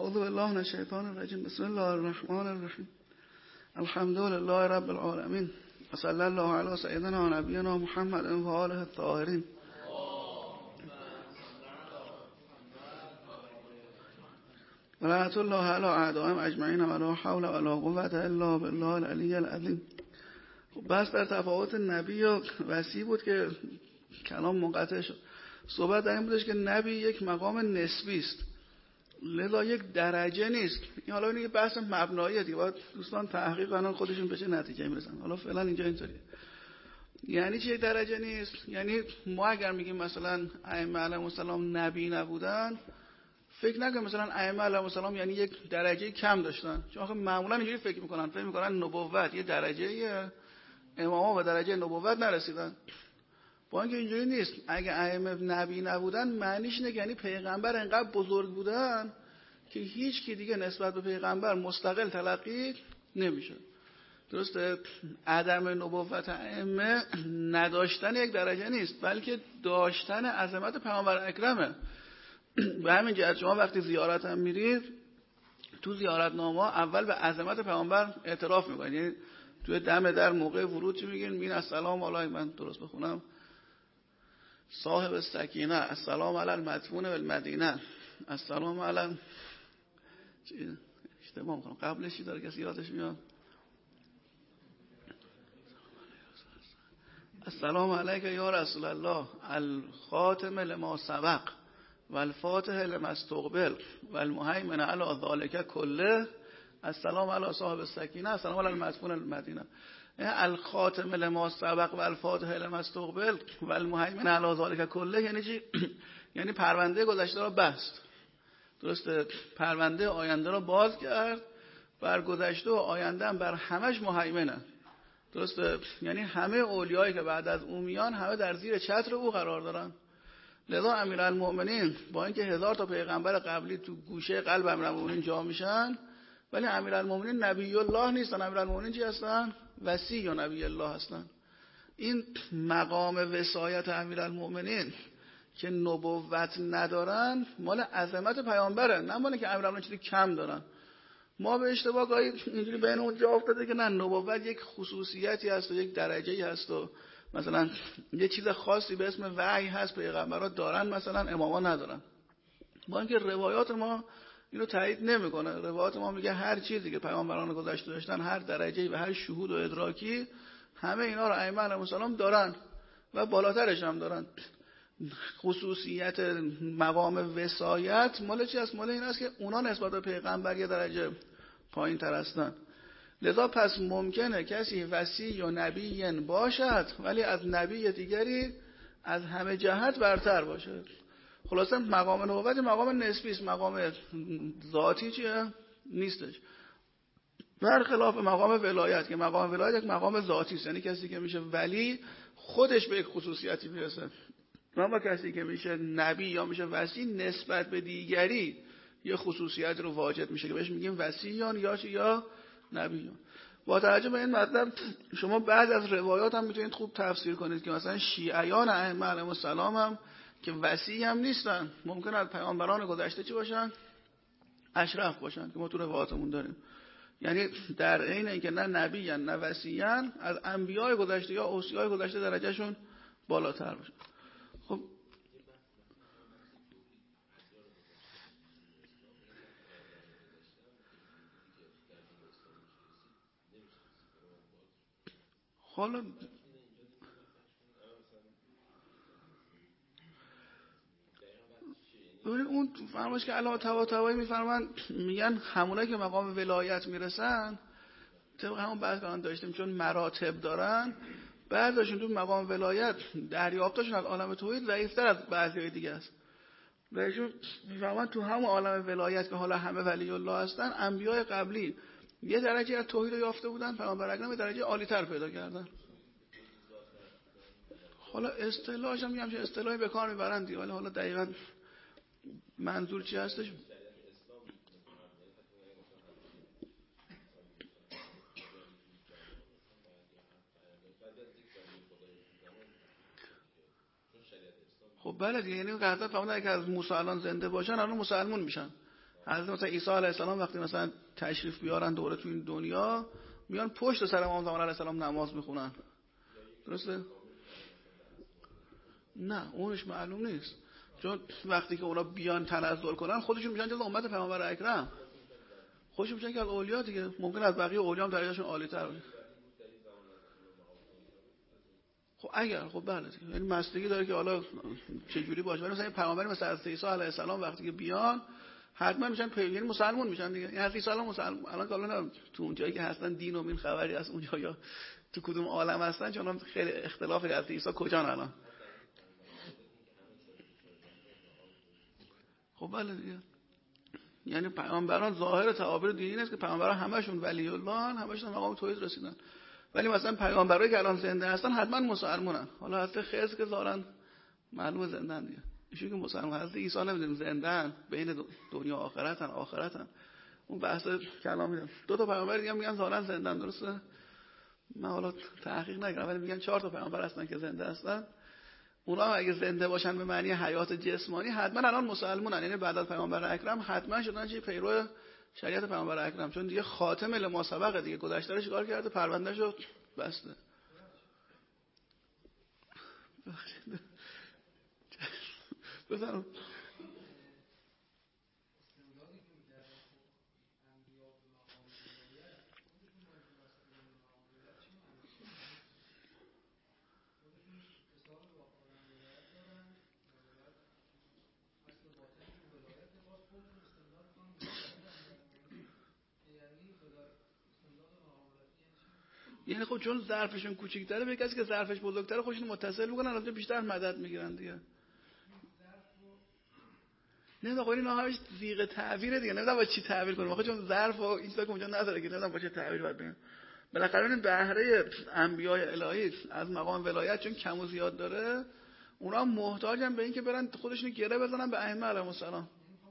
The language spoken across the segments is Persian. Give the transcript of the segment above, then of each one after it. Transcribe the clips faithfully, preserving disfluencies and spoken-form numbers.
اعوذ بالله من الشیطان الرجیم. بسم الله الرحمن الرحیم. الحمد لله رب العالمین و صلی الله علی سیدنا و نبینا محمد و آله الطاهرین. و لعنت الله علی اعدائهم اجمعین و لا حول و لا قوة الا بالله العلی العظیم. بس در تفاوت نبی و وصی بود که کلام منقطع شد. صحبت در این بودش که نبی یک مقام نسبی است، لذا یک درجه نیست. این حالا اینه بحث مبناییه دیگه، باید دوستان تحقیق کنن خودشون به چه نتیجه میرسن. حالا فعلا اینجا اینطوریه. یعنی چه یک درجه نیست؟ یعنی ما اگر میگیم مثلا ائمه علیهم السلام نبی نبودن، فکر نکنیم مثلا ائمه علیهم السلام یعنی یک درجه کم داشتن، چون آخه معمولا اینجوری فکر میکنن فکر میکنن نبوت یه درجه، اماما به درجه نبوت نرسیدن. با اینکه اینجوری نیست. اگه ائمه نبی نبودن معنیش اینه یعنی پیغمبر انقدر بزرگ بودن که هیچ کی دیگه نسبت به پیغمبر مستقل تلقی نمیشه. درسته؟ عدم نبوت ائمه نداشتن یک درجه نیست، بلکه داشتن عظمت پیامبر اکرمه. به همین جهت شما وقتی زیارت هم میرید، تو زیارتنامه اول به عظمت پیامبر اعتراف میکنید. یعنی توی دم در موقع ورود چی میگین؟ مین السلام علیه، من درست بخونم، صاحب السکینه، السلام علی المدفون بالمدینه، السلام علی چی اشتباه میکنم قبلش چی داره کسی یادش میاد؟ السلام علیک یا رسول الله الخاتم لما سبق والفاتح لما استقبل والمهیمن علی ذلک کله، السلام علی صاحب السکینه، السلام علی المدفون بالمدینه. الخاتم لما سبق و الفاتح لما استقبل و المهیمن علی ذلک کله یعنی چی؟ یعنی پرونده گذشته را بست. درسته؟ پرونده آینده را باز کرد، بر گذشته و آینده هم بر همش مهیمنه. درسته؟ یعنی همه اولیایی که بعد از او میان همه در زیر چتر او قرار دارن. لذا امیرالمؤمنین با اینکه هزار تا پیغمبر قبلی تو گوشه قلب امیرالمؤمنین جا میشن، ولی امیرالمؤمنین نبی الله نیستن. امیرالمؤمنین چی هستن؟ وصی یا نبی الله هستن. این مقام وصایت امیرالمؤمنین که نبوت ندارن مال عظمت پیامبره، نه مال که امیرالمؤمنین چیزی کم دارن. ما به اشتباه گاهی اینجوری بین اون جا افتاده که نه، نبوت یک خصوصیتی هست و یک درجه‌ای هست و مثلا یه چیز خاصی به اسم وحی هست پیغمبرها دارن، مثلا اماما ندارن. با اینکه روایات ما اینو تایید نمیکنه. روایات ما میگه هر چیزی که پیامبران گذشته داشتن، هر درجه‌ای و هر شهود و ادراکی، همه اینا رو ائمه علیهم السلام دارن و بالاترش هم دارن. خصوصیت مقام وصایت مال چی است؟ مال این است که اونا نسبت به پیغمبر یه درجه پایین تر هستن. لذا پس ممکنه کسی وصی یا نبی باشد ولی از نبی دیگری از همه جهت برتر باشه. خلاصا مقام نبوت مقام نسبی است، مقام ذاتی چیه؟ نیستش. برخلاف مقام ولایت که مقام ولایت یک مقام ذاتی است، یعنی کسی که میشه ولی خودش به یک خصوصیتی میرسه. اما کسی که میشه نبی یا میشه وصی نسبت به دیگری یه خصوصیت رو واجد میشه که بهش میگیم وصیان یا چی یا نبیان. با توجه به این مطلب شما بعد از روایات هم میتونید خوب تفسیر کنید که مثلا شیعیان ائمه علیهم السلام هم که وصی هم نیستن، ممکن است پیامبران گذشته چی باشن؟ اشرف باشن که ما تو روایاتمون داریم. یعنی در عین اینکه نه نبی نه وصی از انبیاء گذشته یا اوصیاء گذشته درجهشون بالاتر باشه. خب حالا ببینید اون فرمایش که علاوه طباطبایی میفرمان میگن همونایی که مقام ولایت میرسن طبق همون بحث که الان داشتیم چون مراتب دارن، بعضیشون تو مقام ولایت دریافتشون از عالم توحید ضعیف‌تر از بعضی دیگه است. و ایشون میفرمان تو همون عالم ولایت که حالا همه ولی الله هستن، انبیاء قبلی یه درجه از توحید یافته بودن، پیامبر اکرم یه درجه عالی‌تر پیدا کردن. حالا اصطلاحش هم میگم چه اصطلاحی به کار میبرن دیگه، ولی حالا دقیقاً منظور چی هستش؟ خب بله دیگه، یعنی قطعا فهمیدن که از موسی الان زنده باشن الان مسلمون میشن. حضرت مثلا عیسی علیه السلام وقتی مثلا تشریف بیارن دوره تو این دنیا، میان پشت سر امام زمان علیه السلام نماز میخونن. درسته؟ نه اونش معلوم نیست، چون وقتی که اونا بیان تنزل کنن خودشون میشن جز امت پیامبر اکرم، خودشون میشن که از اولیا دیگه. ممکن از بقیه اولیاء هم درجهشون عالی‌تر باشه. خب اگر خب بله دیگه، یعنی مستگی داره که حالا چه جوری باشه. ولی مثلا پیامبری مثل حضرت عیسی علیه السلام وقتی که بیان حتما میشن پی... یعنی مسلمان میشن دیگه. یعنی حضرت عیسی الان مسلمان، الان که الان تو اون جایی که هستن دین و این خبری از اونجا یا تو کدوم عالم هستن، چون خیلی اختلاف حضرت عیسی کجان الان. خب بله دیگه، یعنی پیامبران ظاهر تعابیر دینی نیست که پیامبران همشون ولی الله، همشون مقام توحید رسیدن. ولی مثلا پیامبرایی که الان زنده هستن حتما مسلمانن. حالا حضرت خضر که ظاهرا معلومه زندن دیگه، ایشون که مسلمان. حضرت عیسی نمیدونیم زندن، بین دنیا و آخرتن آخرتن اون بحث کلام میدن. دو تا پیامبر دیگه میگن ظاهرا زندن، درسته؟ من حالا تحقیق نکردم ولی میگن چهار تا پیامبر هستن که زنده هستن. اونا هم اگه زنده باشن به معنی حیات جسمانی حتما الان مسلمانن، یعنی بعد از پیامبر اکرم حتما شدن چی پیرو شریعت پیامبر اکرم، چون دیگه خاتم لما سبق دیگه، گذشته رو چیکار کرده؟ پروندهشو بسته. بفرمایید. یعنی خب چون ظرفشون کوچیک‌تره به کسی که ظرفش بزرگتره خودشون متصل می‌کنن، البته بیشتر مدد می‌گیرن دیگه. نه آقا اینا همش زیغ تعبیره دیگه، نمیدونم با چی تعبیر کنم. آخه چون ظرف و این چیزا که اونجا نداره که نمیدونم با چه تعبیر باید بگم. بالاخره این بهره انبیاء الهی از مقام ولایت چون کم و زیاد داره، اونا محتاجن به این که برن خودشون گره بزنن به ائمه علیهم السلام.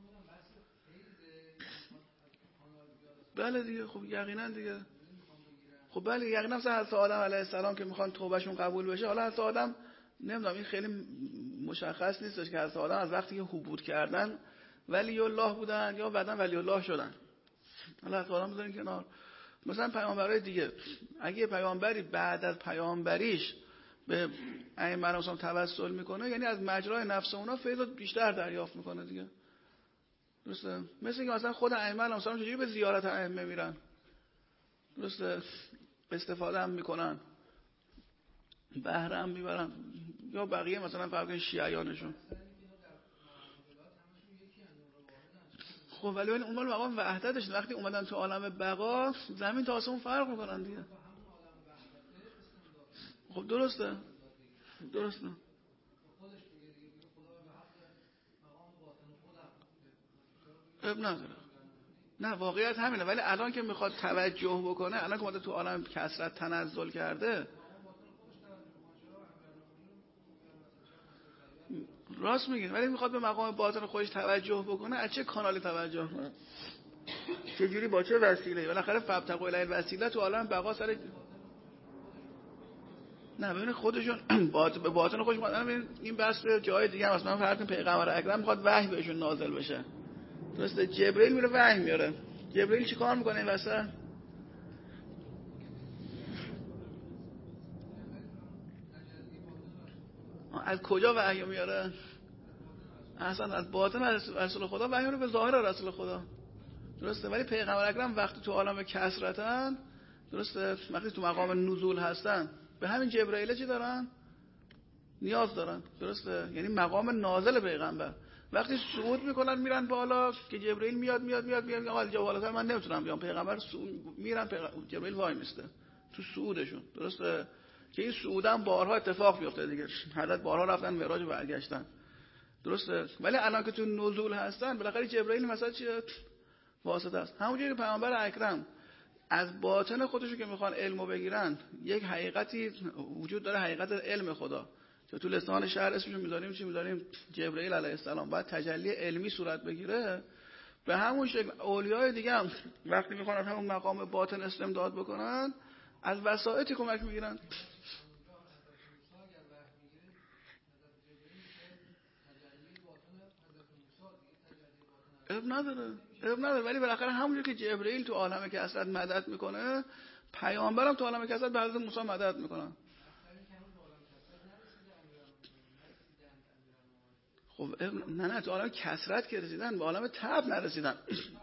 بله دیگه، خب یقینا دیگه. خب بله یقینا مثلا حضرت آدم علیه السلام که میخوان توبهشون قبول بشه، حالا حضرت آدم نمیدونم این خیلی مشخص نیستش که حضرت آدم از وقتی که حبوط کردن ولی الله بودن یا بعدن ولی الله شدن. حالا حضرت آدم بذارین کنار. مثلا پیامبرای دیگه اگه پیامبری بعد از پیامبریش به ائمه علیهم توسل میکنه، یعنی از مجرای نفس اونا فیض بیشتر دریافت میکنه دیگه. درسته؟ مثل که مثلا خود ائمه علیهم چجوری به زیارت ائمه میرن، درسته، استفاده هم میکنن، بهره هم میبرن، یا بقیه مثلا فرق شیعیانشون. خب ولی اون مال مقام وحدتش، وقتی اومدن تو عالم بقا زمین تا آسمون فرق میکنن دیگه. خب درسته درسته اب نداره. نه واقعیت همینه، ولی الان که میخواد توجه بکنه، الان که اومده تو عالم کثرت تنزل کرده، راست میگین، ولی میخواد به مقام باطن خودش توجه بکنه، از چه کانالی توجه کنه؟ چه جوری، با چه وسیله؟ بالاخره فابتغوا الیه الوسیله تو عالم بقا سر نه ببین خودشون باطن به باطن خودشون میخواد. این بحث به جای دیگه هم مثلا فرض پیغمبر اکرم میخواد وحی بهشون نازل بشه، درسته؟ جبرئیل میره وحی میاره. جبرئیل چیکار میکنه این وسط؟ از کجا وحی میاره؟ اصلا از باطن رسول خدا وحی رو به ظاهر رسول خدا، درسته؟ ولی پیغمبر اکرم وقتی تو عالم کثرتن، درسته، وقتی تو مقام نزول هستن به همین جبرئیل چی دارن؟ نیاز دارن، درسته؟ یعنی مقام نازل پیغمبر. وقتی صعود میکنن میرن بالا که جبرئیل میاد میاد میاد میاد آقا اینجا بالاتر من نمیتونم بیام، پیغمبر میرن پیغمبر جبرئیل وای میسته تو صعودشون، درسته؟ که این صعودن بارها اتفاق میفته دیگه، حضرت بارها رفتن معراج و برگشتن، درسته؟ ولی الان که تو نزول هستن بالاخره جبرئیل مثلا چیه؟ واسطه است. همونجوری که پیامبر اکرم از باطن خودشو که میخوان علمو بگیرن، یک حقیقتی وجود داره، حقیقت علم خدا که تو لسان شهر اسمشو میذاریم چی میذاریم؟ جبرئیل علیه السلام. باید تجلی علمی صورت بگیره. به همون شکل اولیای دیگه هم وقتی میخوان از همون مقام باطن استمداد بکنن از وسائطی کمک میگیرن. اب نداره اب نداره ولی بالاخره همونجور که جبرئیل تو عالم کثرت مدد میکنه، پیامبرم تو عالم کثرت به حضرت موسی مدد میکنن. خب نه نه تو عالم کثرت که رسیدن، به عالم تب نرسیدن.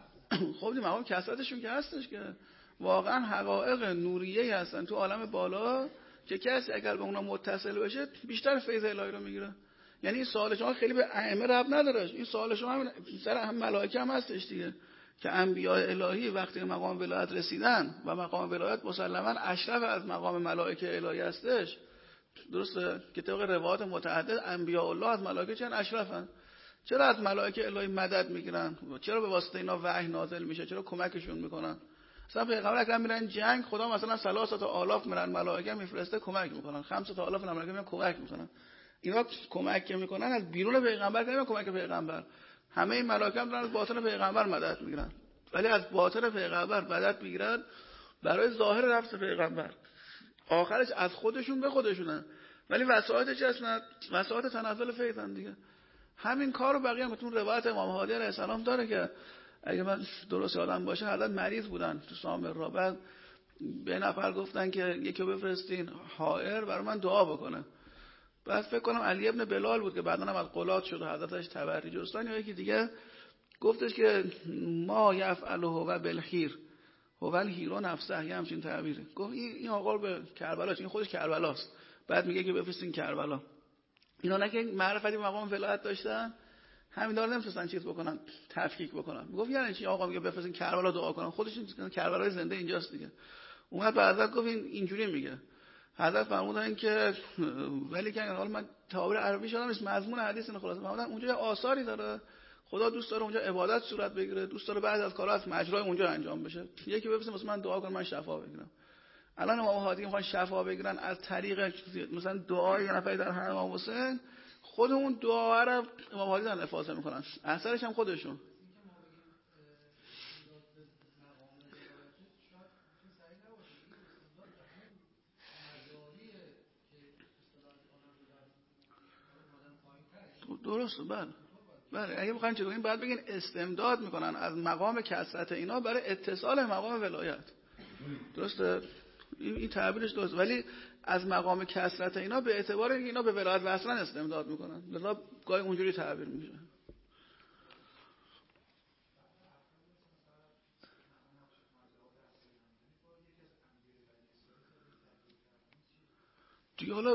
خب این مقام کثرتشون که هستش که واقعا حقایق نوریه‌ای هستن تو عالم بالا که کسی اگر به اونا متصل بشه بیشتر فیض الهی رو میگیره. یعنی این سوال شما خیلی به ائمه ربط نداره، این سوال شما هم سر هم ملائکه هم هستش دیگه، که انبیاء الهی وقتی مقام ولایت رسیدن و مقام ولایت مسلما اشرف از مقام ملائکه الهی هستش، درسته که طبق روایات متعدد انبیاء الله از ملائکه چند اشرفن. چرا از ملائکه الهی مدد میگیرن؟ چرا به واسطه اینا وحی نازل میشه؟ چرا کمکشون میکنن؟ مثلا پیغمبر اکرم میرن جنگ، خدا مثلا ثلاثه آلاف میرن ملائکه میفرسته کمک میکنن، خمسه آلاف ملائکه میرن کمک میکنن. اینا کمک که میکنن از بیرون پیغمبر که نمیان کمک پیغمبر، همه این ملائکه هم دارن از باطن پیغمبر مدد میگیرن، ولی از باطن پیغمبر مدد میگیرن برای ظاهر نفس پیغمبر، آخرش از خودشون به خودشونن، ولی وسایطش هستن وسایط تنزل فیضن دیگه. همین کارو بقیه هم بهتون روایت امام هادی علیه السلام داره که اگه من درست یادم باشه حضرت مریض بودن تو سامرا، بعد به نفر گفتن که یکی رو بفرستین حائر برای من دعا بکنه. بعد فکر کنم علی ابن بلال بود که بعدا هم از قلات شد و حضرتش تبری جستن، یا یکی دیگه گفتش که ما یفعله و بالخیر هو الهیرو نفسه، یه همچین تعبیری گفت. این آقا به کربلا، این خودش کربلاست، بعد میگه که بفرستین کربلا. اینا نه که معرفتی مقام ولایت داشتن، همین دار نمی‌تونستن چیز بکنن، تفکیک بکنن. میگفت یعنی چی آقا میگه بفرستین کربلا دعا کنن، خودش کربلای زنده اینجاست دیگه. اومد به حضرت گفت این اینجوری میگه. حضرت فرمودن که ولی که حالا من تعبیر عربی شدم اسم مضمون حدیث اینو خلاصه فرمودن اونجا آثاری داره، خدا دوست داره اونجا عبادت صورت بگیره، دوست داره بعد از کارا از مجرای اونجا انجام بشه. یکی بفرستین واسه من دعا کنه من شفا بگیرم. الان امام هادی میخوان شفا بگیرن از طریق مثلا دعای یه نفر در حرم امام حسین، خود اون دعا رو امام هادی دارن افاضه میکنن، اثرش هم خودشون. درسته بله بله. اگه بخواین چطور این بعد بگین استمداد میکنن از مقام کثرت اینا برای اتصال مقام ولایت، درسته این, این تعبیرش درست، ولی از مقام کثرت اینا به اعتبار اینکه اینا به ولایت وصلن استمداد میکنن، لذا گاهی اونجوری تعبیر میشه. دیگه حالا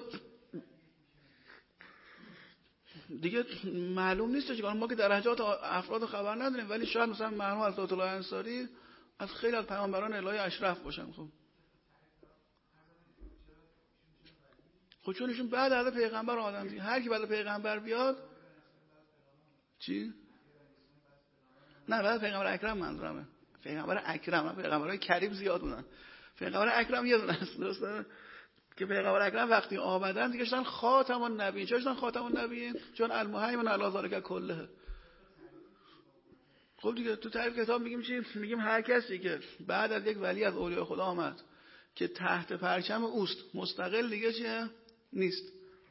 دیگه معلوم نیست چون ما که درجات افراد خبر نداریم، ولی شاید مثلا مرحوم حضرت الله انصاری از خیلی از پیامبران الهی اشرف باشن. خب خب چون ایشون بعد از پیغمبر آدم دیگه، هر کی بعد پیغمبر بیاد چی؟ نه بعد پیغمبر اکرم منظورمه، پیغمبر اکرم، پیغمبرای کریم زیاد بودن، پیغمبر اکرم یه دونه است، درسته که پیغمبر اکرم وقتی آمدن دیگه شدن خاتم النبیین. چرا شدن خاتم النبیین؟ چون المهیمن علی ذلک کله. خب دیگه تو تعریف کتاب میگیم چی؟ میگیم هر کسی که بعد از یک ولی از اولیاء خدا آمد که تحت پرچم اوست، مستقل دیگه چیه؟ نیست،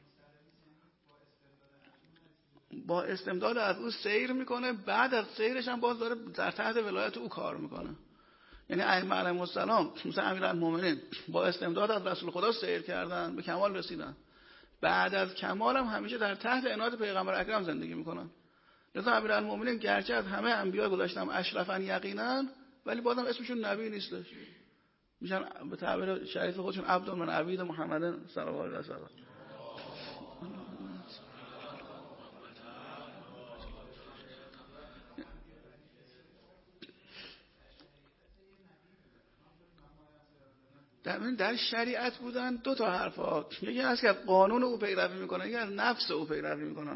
با استمداد از او سیر میکنه، بعد از سیرش هم باز داره در تحت ولایت او کار میکنه. یعنی ائمه علیهم السلام مثلا امیرالمومنین با استمداد از رسول خدا سیر کردن، به کمال رسیدن، بعد از کمال هم همیشه در تحت عنایت پیغمبر اکرم زندگی میکنن. لذا امیرالمومنین گرچه از همه انبیا گذاشتم اشرفن یقینا، ولی بازم اسمشون نبی نیستش، میشن به تعبیر شریف خودشون عبد من عبید محمد صلی الله علیه و سلم. در در شریعت بودن دو تا حرفا، یکی هست که از قانون او پیروی میکنن، یکی از نفس او پیروی میکنن.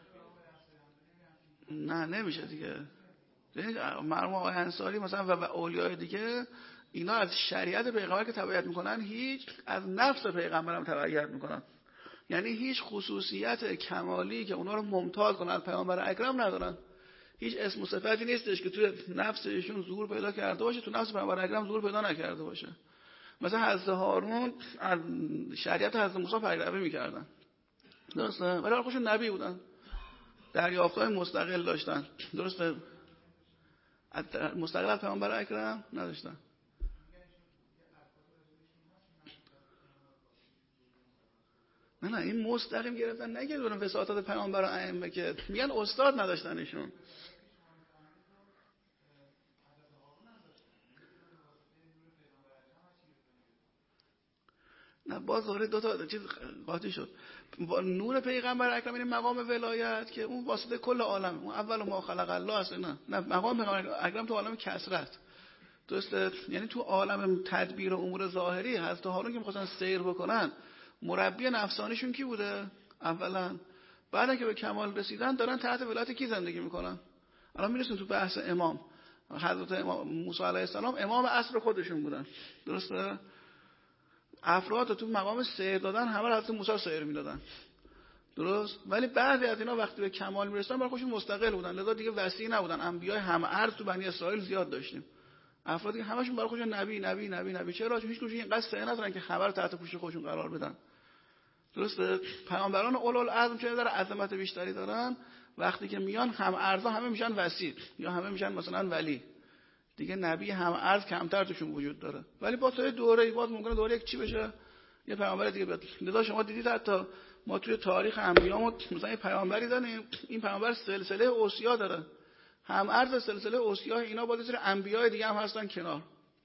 نه نمیشه دیگه. مرحوم آقای انصاری مثلا و اولیاء دیگه اینا از شریعت پیغمبر که تبعیت میکنن، هیچ از نفس پیغمبر هم تبعیت میکنن. یعنی هیچ خصوصیت کمالی که اونا رو ممتاز کنه از پیغمبر اکرم ندارن. هیچ اسم و صفتی نیستش که توی نفسشون ظهور پیدا کرده باشه تو نفس پیغمبر اکرم ظهور پیدا نکرده باشه. مثلا حضرت هارون از شریعت حضرت موسی پیروی میکردن، درسته، ولی خودشون نبی بودن، دریافت‌های مستقل داشتن، درسته. مستقل از پیامبر اکرم نداشتن. نه نه این مستقیم گرفتن نگیرن وساطت پیامبر و ائمه که میگن استاد نداشتنشون. نه باز دوره دو تا چیز قاطی شد. نور پیغمبر اکرم این مقام ولایت که اون واسطه کل عالم، اون اول ما خلق الله است. نه نه مقام پیغمبر اکرم تو عالم کثرت درسته، یعنی تو عالم تدبیر و امور ظاهری حضرت هارون که می‌خواستن سیر بکنن مربی نفسانیشون کی بوده؟ اولا بعد که به کمال رسیدن دارن تحت ولایت کی زندگی میکنن؟ الان میرسیم تو بحث امام. حضرت امام موسی علیه السلام امام عصر خودشون بودن درسته؟ افراد تو مقام سیر دادن همه رو حضرت موسی سیر میدادن درست، ولی بعضی از اینا وقتی به کمال میرسن برای خودشون مستقل بودن، لذا دیگه وصی نبودن. انبیای همه ارض تو بنی اسرائیل زیاد داشتیم، افرادی که همشون برای خودشون نبی نبی نبی نبی چرا؟ چون هیچ کدومشون اینقدر سعی ندارن که خبر تحت پوشش خودشون قرار بدن درسته. پیامبران اولوالعزم چه در عظمت بیشتری دارن، وقتی که میان هم ارزا همه میشن وسیع یا همه میشن مثلا ولی، دیگه نبی هم ارز کمتر توشون وجود داره. ولی با توی دوره باز ممکنه دوره یک چی بشه یه پیامبر دیگه بیاد. لذا شما دیدید حتی ما توی تاریخ انبیامون مثلا یه پیامبری داریم، این پیامبر سلسله اوصیا داره، هم ارز سلسله اوصیا اینا با سری انبیای دیگه هم هستن کنار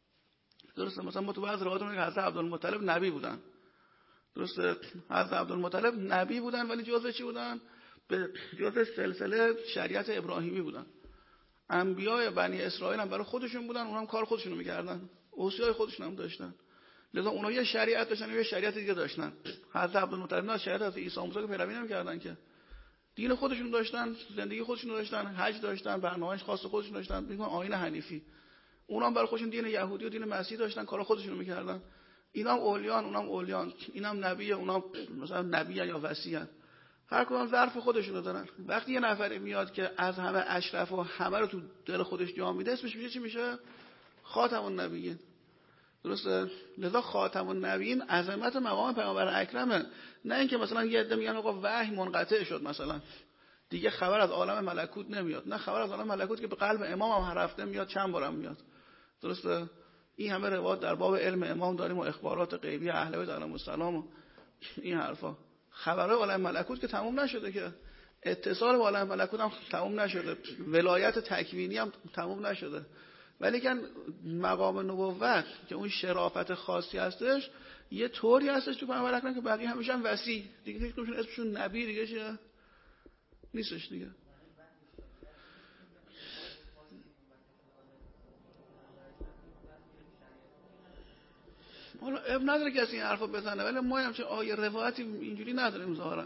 درسته. مثلا ما تو بعض روایات میگه حضرت عبدالمطلب نبی بودن درسته، حضرت عبدالمطلب نبی بودن ولی جزء چی بودن؟ به جزء سلسله شریعت ابراهیمی بودن. انبیای بنی اسرائیل هم برای خودشون بودن، اونها هم کار خودشونو میکردن، اوصیای خودشون هم داشتن، لذا اونها یه شریعت داشتن یه شریعت دیگه داشتن. حضرت عبدالمطلب نه شریعت از عیسی موسی که پیروی نمی‌کردن که، دین خودشون داشتن، زندگی خودشون داشتن، حج داشتن، برنامه‌اش خاص خودشون داشتن، میگن آیین حنیفی. اونها هم برای خودشون دین یهودی و دین مسیحی داشتن، کار خودشونو میکردن. اینا هم اولیان، اونها هم اولیان، اینا هم نبی، اونها مثلا نبی یا وصی، هر کدوم ظرف خودشونو دارن. وقتی یه نفر میاد که از همه اشرف و همه رو تو دل خودش جا میده اسمش میشه چی میشه؟ خاتم النبیین درسته. لذا خاتم النبیین عظمت مقام پیامبر اکرمه، نه اینکه مثلا یه عده میگن آقا وحی منقطع شد مثلا دیگه خبر از عالم ملکوت نمیاد. نه خبر از عالم ملکوت که به قلب امام هم هر هفته میاد، چند بارم میاد درسته. این همه روایت در باب علم امام داریم و اخبارات غیبی اهل بیت علیهم السلام و این حرفا. خبرهای عالم ملکوت که تموم نشده، که اتصال با عالم ملکوت هم تموم نشده، ولایت تکوینی هم تموم نشده، ولی که مقام نبوت که اون شرافت خاصی هستش یه طوری هستش تو پیامبر اکرم که بقیه همیشن وصی دیگه، هیچ کدومشون اسمشون نبی دیگه چیه نیستش دیگه. حالا اب نداره کسی این حرفا بزنه، ولی ما هم چه آیه روایتی اینجوری نداریم ظاهرا.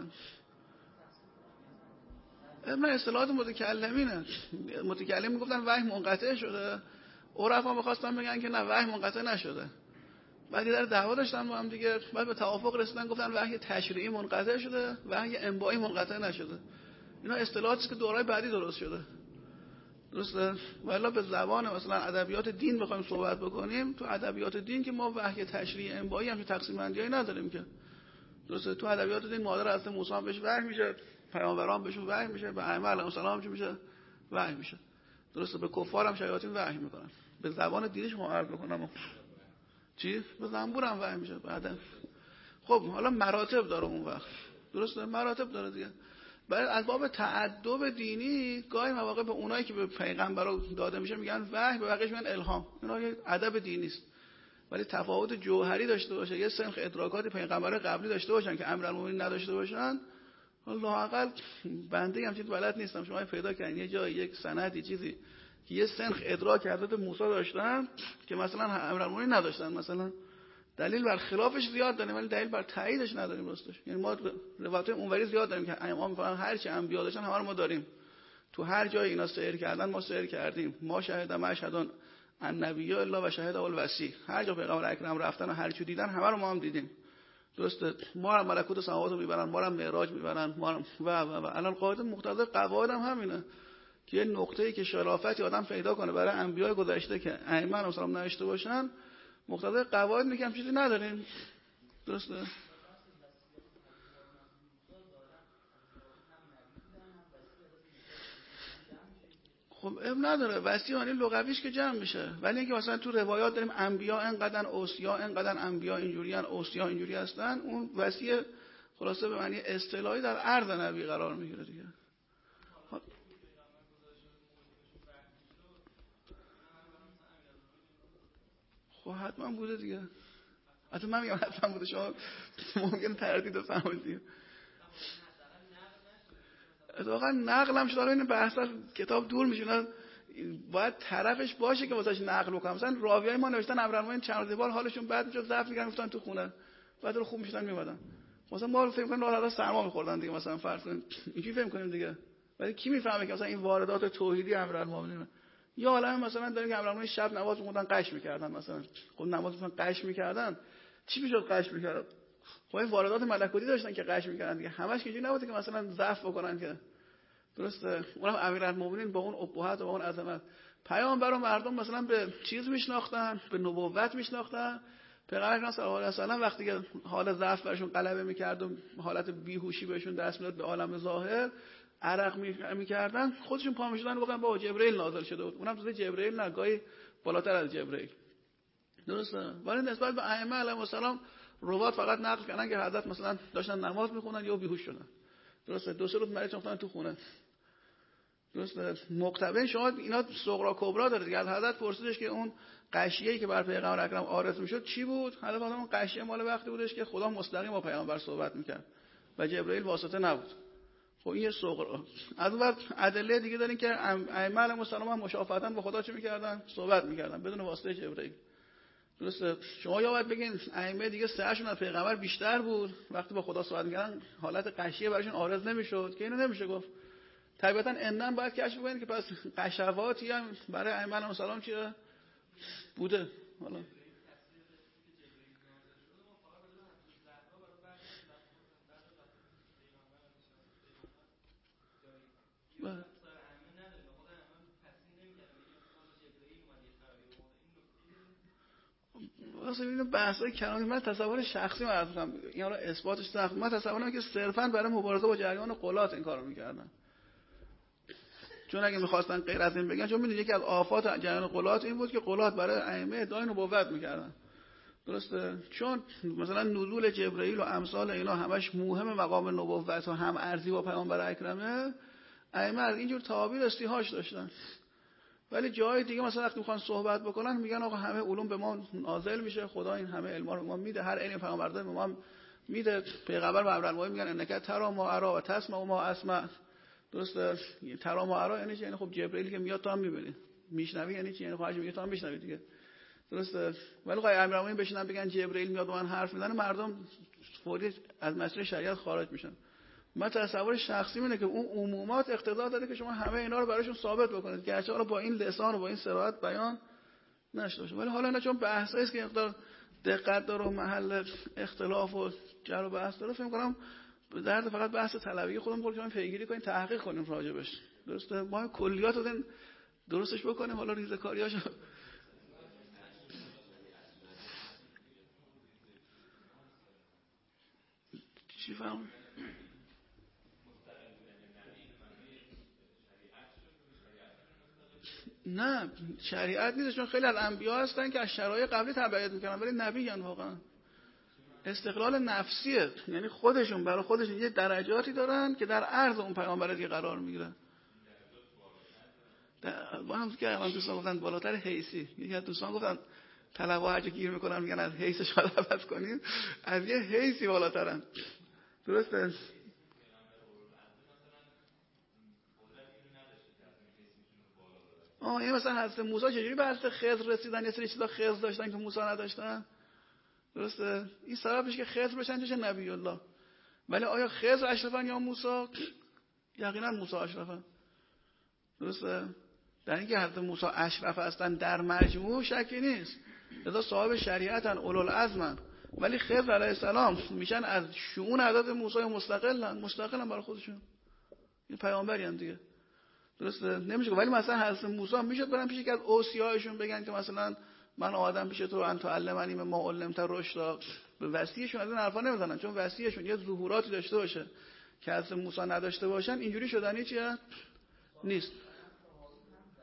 ابن اصطلاحات متکلمینه، متکلم میگفتن وحی منقطع شده، عرفا می‌خواستن بگن که نه وحی منقطع نشده، بعد در دعوا داشتن با هم دیگه، بعد به توافق رسیدن گفتن وحی تشریعی منقطع شده، وحی انبائی منقطع نشده. اینا اصطلاحاتی که دورهای بعدی درست شده درسته. والا به زبان مثلا ادبیات دین بخوایم صحبت بکنیم، تو ادبیات دین که ما وحی تشریعی انبائی هم تقسیم بندیایی نداریم که درسته. تو ادبیات دین مادر حضرت موسی بهش وحی میشه، پیامبران بهشون وحی میشه، به ائمه علیهم السلام چی میشه؟ وحی میشه درسته. به کفار هم شیاطین وحی میکنن. به زبان دینش ما عرض بکنم چی؟ به زنبور هم وحی میشه بعدا. خب حالا مراتب داره اون وقت درسته، مراتب داره دیگه. بعد از باب تعدب دینی گاهی مواقع به اونایی که به پیغمبرا داده میشه میگن وحی، به بقیه‌اش میگن الهام. اینا یه ادب دینی است، ولی تفاوت جوهری داشته باشه، یه سنخ ادراکات پیغمبر قبلی داشته باشن که امیرالمومنین نداشته باشن، الله اقل بنده همچین بلد نیستم. شما پیدا کردین یه جای یک سندی چیزی که یه سنخ ادراک حضرت موسی داشتن که مثلا امیرالمومنین نداشتن، مثلا دلیل بر خلافش زیاد داریم ولی دلیل بر تاییدش نداریم راستش. یعنی ما روایت اونوری زیاد داریم که امام میگن هر چی انبیا داشتن همه رو ما داریم، تو هر جای اینا سیر کردن ما سیر کردیم. ما شاهد مشهدون النبی الا و شهد الوصی، هر جا پیغمبر اکرم رفتن و هر چی دیدن همه رو ما هم دیدیم درسته. ما رو ملکوت سماوات رو میبرن، ما رو معراج میبرن، ما رو و و و الان قاعده مقتضی قواعد هم همینه که یه نقطه‌ای که شرافتی آدم پیدا کنه برای انبیای گذشته که ائمه علیهم السلام نوشته باشن، مقتضی قواعد میگم چیزی نداریم درسته. خب اب نداره، وصی معنی لغویش که جمع میشه، ولی اینکه مثلا تو روایات داریم انبیا انقدر، اوصیا انقدر، انبیا اینجوریان، اوصیا اینجوری هستن، اون وصی خلاصه به معنی اصطلاحی در عرض نبی قرار میگیره دیگه. خب حتما بوده دیگه. حتی من میگم حتما بوده، شما ممکن تردید بفرمایید دیگه. اتفاقا نقل هم شده، این بحثا کتاب دور میشونن، باید طرفش باشه که واسش نقل بکنم. مثلا راویای ما نوشتن ابراهیم چند روز بار حالشون بد میشد، ضعف میگن گفتن تو خونه، بعد رو خوب میشدن میومدن. مثلا ما فکر کنیم حالا سرما میخوردن دیگه، مثلا فرض کنیم اینجوری فهم کنیم دیگه. ولی کی میفهمه که مثلا این واردات توحیدی امیرالمومنین، یا حالا مثلا داریم که امیرالمومنین شب نماز میخوندن قش میکردن، مثلا خود نماز میخوندن قش میکردن، چی میشد قش میکردن؟ خب این واردات ملکوتی داشتن که قش میکردن دیگه، همش اینجوری نبوده که مثلا ضعف بکنن که. درسته؟ اونم امیرالمومنین با اون ابهت و با اون عظمت، پیامبر و مردم مثلا به چیز میشناختن، به نبوت میشناختن. پیغمبر اکرم صلی الله علیه و سلم وقتی که حال ضعف برشون غلبه میکرد و حالت بیهوشی بهشون دست میداد به عالم ظاهر، عرق میکردن، خودشون پا میشدن واقعا با جبرئیل نازل شده بود، اونم تو جبرئیل نگاهی بالاتر از جبرئیل. درسته؟ ولی نسبت به ائمه علیهم السلام روات فقط نقل کردن که حضرت مثلا داشتن نماز میخوندن یا بیهوش شدن. درسته؟ دو سه روز مریض افتادن تو خونه. درسته؟ مقتبل شما اینا صغرا کبرا داره دیگه. از حضرت پرسیدش که اون غشیه‌ای که بر پیغمبر اکرم عارض میشد چی بود؟ حالا بعد اون غشیه مال وقتی بودش که خدا مستقیم با پیامبر صحبت میکرد و جبرئیل واسطه نبود. خب این یه صغرا. از اون ادله دیگه دارین که ائمه علیهم السلام هم مشافهتاً با خدا چه میکردن؟ صحبت میکردن بدون واسطه جبرئیل. درسته؟ شما یا باید بگین ائمه دیگه سعیشون از پیغمبر بیشتر بود، وقتی با خدا صحبت میکردن حالت غشیه براشون عارض نمیشد، که اینو نمیشه گفت. طبیعتاً اندن باید کشف کنید که پس قشواتی هم برای ائمه علیهم السلام چیه بوده. حالا واسه اینو بحثای کلامی، من تصور شخصی من می‌کنم، این حالا اثباتش سخت، من تصور می‌کنم که صرفاً برای مبارزه با جریان غلات این کارو می‌کردن. چون اگه می‌خواستن غیر از این بگن، چون می‌دونید یکی از آفات جریان غلات این بود که غلات برای ائمه ادعای نبوت می‌کردن. درسته؟ چون مثلا نزول جبرئیل و امثال اینا همش موهم مقام نبوت و هم ارزی با پیامبر اکرمه، ائمه از اینجور تعابیر استیحاش داشتن. ولی جای دیگه مثلا وقتی میخوان صحبت بکنن میگن آقا همه علوم به ما نازل میشه، خدا این همه علما رو به ما میده، هر علم پیامبر داره به ما میده. پیغمبر و امیرالمومنین میگن انک ترا ما ارا و تسمع ما اسمع. درسته؟ ترا ما ارا یعنی چی؟ یعنی خب جبرئیل که میاد تو هم میبینی. میشنوی یعنی چی؟ یعنی خب میگه تو هم میشنوی دیگه. درسته؟ ولی آقا امیرالمومنین بشینن بگن جبرئیل میاد با من حرف میزنه، مردم فوری از مسیر شریعت خارج میشن. من تصور شخصی اینه که اون عمومات اقتضا داره که شما همه اینا رو براشون ثابت بکنید، گرچه حالا با این لسان و با این صراحت بیان نشده باشه. ولی حالا اینا چون بحثایی است که مقدار دقت داره و محل اختلاف و جر و بحث داره، فکر کنم به درد فقط بحث طلبی خودمون بخوره که ما پیگیری کنیم، تحقیق کنیم راجبش. درسته؟ ما کلیات رو درستش بکنیم، حالا ریزه‌کاریاشو چی فهم؟ نه شریعت نیست، چون خیلی از انبیا هستن که از شرایط قبلی تبعیت میکنن ولی نبیگن. واقعا استقلال نفسیه، یعنی خودشون برای خودشون یه درجاتی دارن که در عرض اون پیامبر دیگه قرار میگیرن. با هم که الان دوستان گفتن بالاتر حیثی، یکی از دوستان گفتن طلبه هر جا گیر میکنن میگن از حیثش باید عوض کنیم، از یه حیثی بالاترن. درسته؟ آه این مثلا حضرت موسی چجوری به حضرت خضر رسیدن، یه سری چیزا خضر داشتن که موسی نداشتن. درسته؟ این سبب میشه که خضر بشن چه نبی الله. ولی آیا خضر اشرفن یا موسی؟ یقینا موسی اشرفن. درسته؟ در اینکه حضرت موسی اشرف هستن در مجموع شکی نیست، لذا صاحب شریعتن، اولوالعزمن. ولی خضر علیه السلام میشن از شؤون عدد موسی مستقلن، مستقلن برای خودشون، این پیامبری هم دیگه. درسته؟ نمیشه. ولی مثلا حضرت موسی میشد برن پیش که از اوصیایشون بگن که مثلا من آدم پیش تو ان تعلمنی مما علمت رشدا. به وصیشون از این حرفا نمیزنن، چون وصیشون یه ظهوراتی داشته باشه که حضرت موسی نداشته باشن، اینجوری شدنی چیه نیست.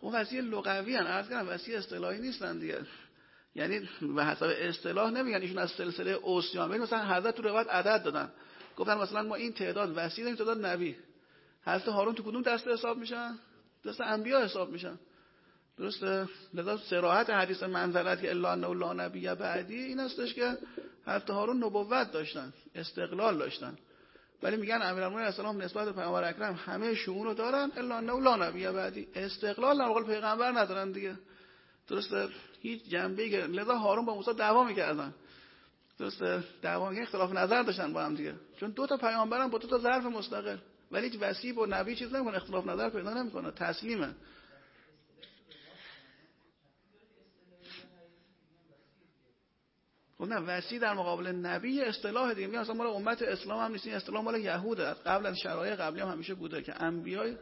اون وصی لغوی ان، عرض کردم وصی اصطلاحی نیستن دیگه. یعنی به حسب اصطلاح نمیگن ایشون از سلسله اوسیان. مثلا حضرت تو روایت عدد دادن، گفتن مثلا ما این تعداد وصی داریم، تعداد نبی. حضرت هارون تو کدوم دسته حساب میشن؟ دسته انبیا حساب میشن. درسته؟ لذا صراحت حدیث منزلت که الا انه لا نبی بعدی این استش که حضرت هارون نبوت داشتن، استقلال داشتن، ولی میگن امیرالمومنین علیه السلام نسبت به پیامبر اکرم همه شؤون رو دارن الا انه لا نبی بعدی، استقلال در مقابل پیغمبر ندارن دیگه. درسته؟ هیچ جنبه‌ای که لذا هارون با موسی دعوا میکردن. درسته؟ دعوا میکردن، اختلاف نظر داشتن با هم دیگه، چون دو تا پیامبرن با دو تا ظرف مستقل، ولی هیچ وصی با نبی چیز نمیکنه، اختلاف نظر پیدا نمیکنه، تسلیمه. خب نه، وصی در مقابل نبی اصطلاح دیگه. میگم مثلا مال امت اسلام هم نیست، این اصطلاح مال یهوده، قبل از شرایع قبلی هم همیشه بوده که انبیای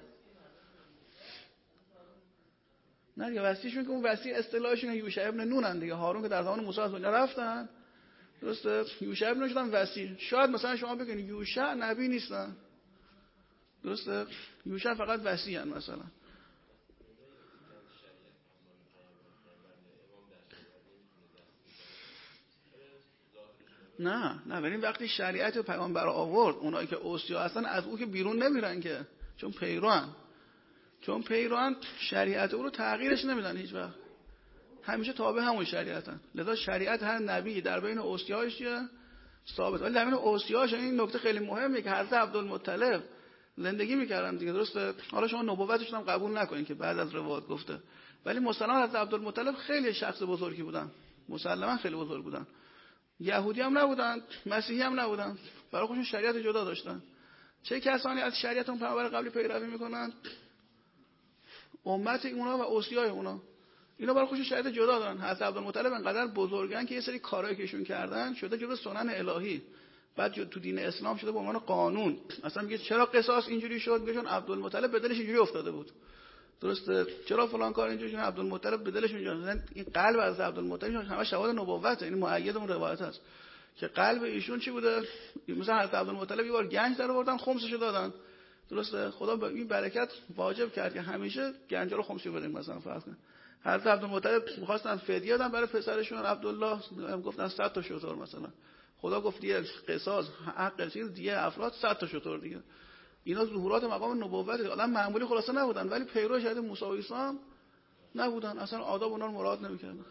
نه دیگه وصیشون که اون وصی اصطلاحشون یوشع ابن نونن دیگه. هارون که در زمان موسی از دنیا رفتن، درسته؟ یوشع ابن شدن وصی. شاید مثلا شما بگین یوشع نبی نیستن، درسته؟ یوشع فقط وصی ان مثلا. نه نه ولی وقتی شریعت پیامبر آورد، اونایی که اوصیا هستن از او که بیرون نمیرن که، چون پیروان چون پیروان شریعت او رو تغییرش نمیدن هیچ وقت، همیشه تابع همون شریعتن. لذا شریعت هر نبی در بین اوصیاش ثابت. ولی در بین اوصیاش این نکته خیلی مهمه که حضرت عبدالمطلب زندگی میکردن دیگه، درسته؟ حالا شما نبوتشون هم قبول نکنین که بعد از روایت گفته، ولی مسلما حضرت عبدالمطلب خیلی شخص بزرگی بودن، مسلما خیلی بزرگ بودن. یهودی هم نبودن، مسیحی هم نبودن، برای خودشون شریعت جدا داشتن. چه کسانی از شریعت اون پیامبر قبلی پیروی میکنن؟ امت اونا و اوصیای اونا، اینا برای خودشون شریعت جدا دارن. حضرت عبدالمطلب انقدر بزرگن که یه سری کارهایی که ایشون کردن شده جزء سنن الهی، بعد تو دین اسلام شده به عنوان قانون. اصلا میگه چرا قصاص اینجوری شد؟ میگه چون عبدالمطلب به دلش اینجوری افتاده بود، درسته؟ چرا فلان کار اینجوری شد؟ عبدالمطلب به دلش اینجوری. این قلب از عبدالمطلب همه شواهد نبوته، این مؤید اون روایت است که قلب ایشون چی بوده. مثلا حضرت عبدالمطلب یه بار گنج در آوردن، خمسشو دادن، درسته؟ خدا به این برکت واجب کرد که همیشه گنجا رو خمسشو بدیم. مثلا فرض کن حضرت عبدالمطلب می‌خواستن فدیه بدن برای پسرشون عبدالله، گفتن صد تا شتر مثلا. خدا گفت دیگه قصاص حق چیز دیگه افراد صد تا شتر دیگه. اینا ظهورات مقام نبوت آدم معمولی خلاصه نبودن، ولی پیرو شهید موسی و عیسی نبودن، اصلا آداب اونا رو مراعات نمی‌کردن.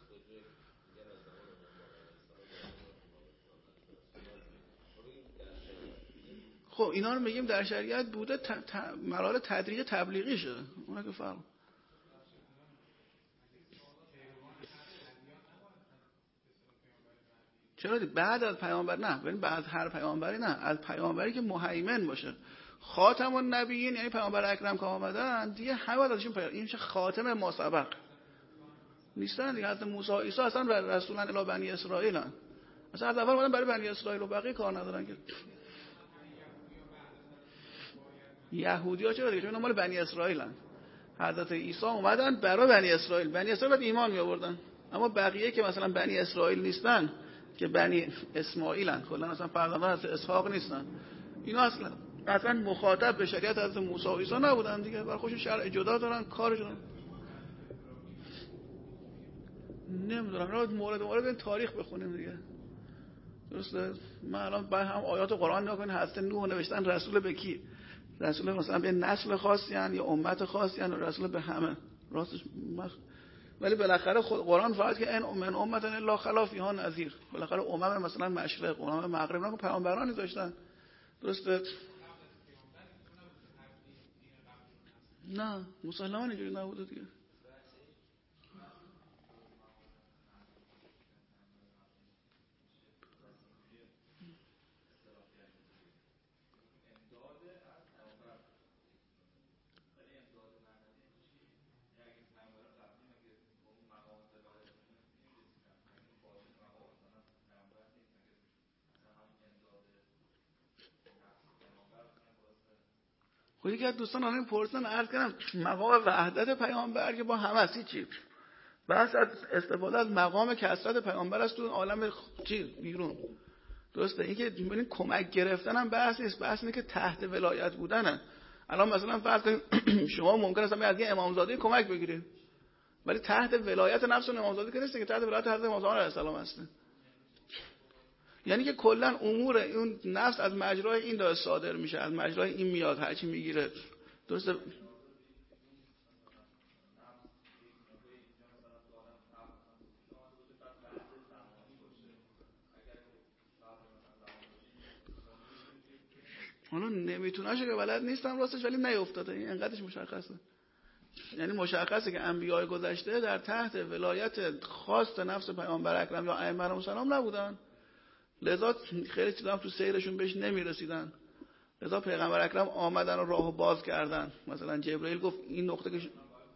خب اینا رو میگیم در شریعت بوده، ت... ت... مراحل تدریج تبلیغی شده، اونها که فرق. چرا بعد از پیامبر نه، ببین بعد هر پیامبری نه، از پیامبری که مهیمن باشه، خاتم النبیین، یعنی پیامبر اکرم که آمدن دیگه همه ازشون پیام، این میشه خاتم ما سبق نیستن دیگه. حضرت موسی و عیسی اصلا رسولن الی بنی اسرائیلن، اصلا از اول اومدن برای بنی اسرائیل و بقیه کار ندارن که. یهودی‌ها چرا دیگه؟ چون مال بنی اسرائیلن. حضرت عیسی اومدن برای بنی اسرائیل، بنی اسرائیل بعد ایمان می آوردن، اما بقیه که مثلا بنی اسرائیل نیستن که بنی اسماعیلن، کلا مثلا فرزندان از اسحاق نیستن، اینا اصلا اصلا مخاطب به شریعت حضرت موسی و عیسی نبودن دیگه، برای خودشون شرع جدا دارن، کارشون نمیدونم. رو مورد مورد این تاریخ بخونیم دیگه، درسته؟ من الان با هم آیات قرآن نگاه کنیم، حضرت نوح نوشتن رسول به کی؟ رسول مثلا به نسل خاصی ان یا امت خاصی ان، رسول به همه راستش مخ... ولی بالاخره خود قرآن فرمود که ان من امت الا خلا فیها نذیر، بالاخره امم مثلا مشرق، امم مغرب اینا پیامبرانی داشتن، درسته؟ نه مسلماً اینجوری نبوده دیگه. خب یکی از دوستان الان پرسیدن، عرض کردم مقام وحدت پیامبر که با همه است چی؟ بحث از استفاده از مقام کثرت پیامبر است تو عالم چی بیرون، درسته؟ این که ببین کمک گرفتن هم بحث نیست، بحث اینه که تحت ولایت بودنه. الان مثلا فرض کنیم شما ممکن است از یه امامزاده کمک بگیرید، ولی تحت ولایت نفس اون امامزاده که نیست، که تحت ولایت حضرت امام زمان علیه السلام هست. یعنی که کلا امور اون نفس از مجرای این داره صادر میشه، از مجرای این میاد، هر چی میگیره. درسته؟ حالا نمیتونه که بلد نیستم راستش، ولی نیافتاده، این انقدرش مشخصه. یعنی مشخصه که انبیاء گذشته در تحت ولایت خاص نفس پیامبر اکرم یا ائمه علیهم السلام نبودن، لذا خیلی چیزا هم تو سیرشون بهش نمیرسیدن. لذا پیغمبر اکرم آمدن و راهو باز کردن. مثلا جبرئیل گفت این نقطه که ش...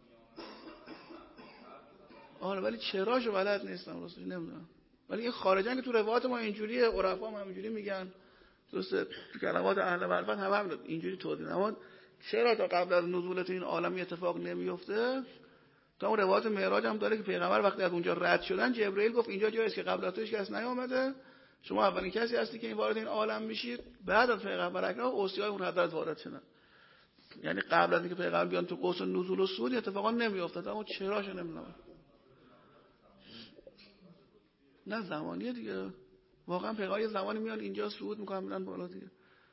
آره ولی چراشو بلد نیستم راستش نمیدونم. ولی این خارجن که تو روایات ما اینجوریه، عرفا هم اینجوری میگن. درسته؟ کلمات اهل معرفت هم هم اینجوری توضیح نمود. چرا تا قبل از نزول تو این عالم اتفاق نمیفته؟ تا اون روایت معراج هم داره که پیغمبر وقتی از اونجا رد شدن جبرئیل گفت اینجا جایی است که قبل از تو هیچ کس نیامده، شما اولین کسی هستی که این وارد این عالم میشید. بعد از پیغمبر اکرم اوصیای اون حضرت وارد شدن. یعنی قبل از اینکه پیغمبر بیان تو قوس نزول و صعود اتفاقا نمیافتاد. اما چراش نمیدونم. نه زمانیه دیگه. واقعا پیغمبر زمانی میان اینجا صعود میکنن میرن بالا دیگه.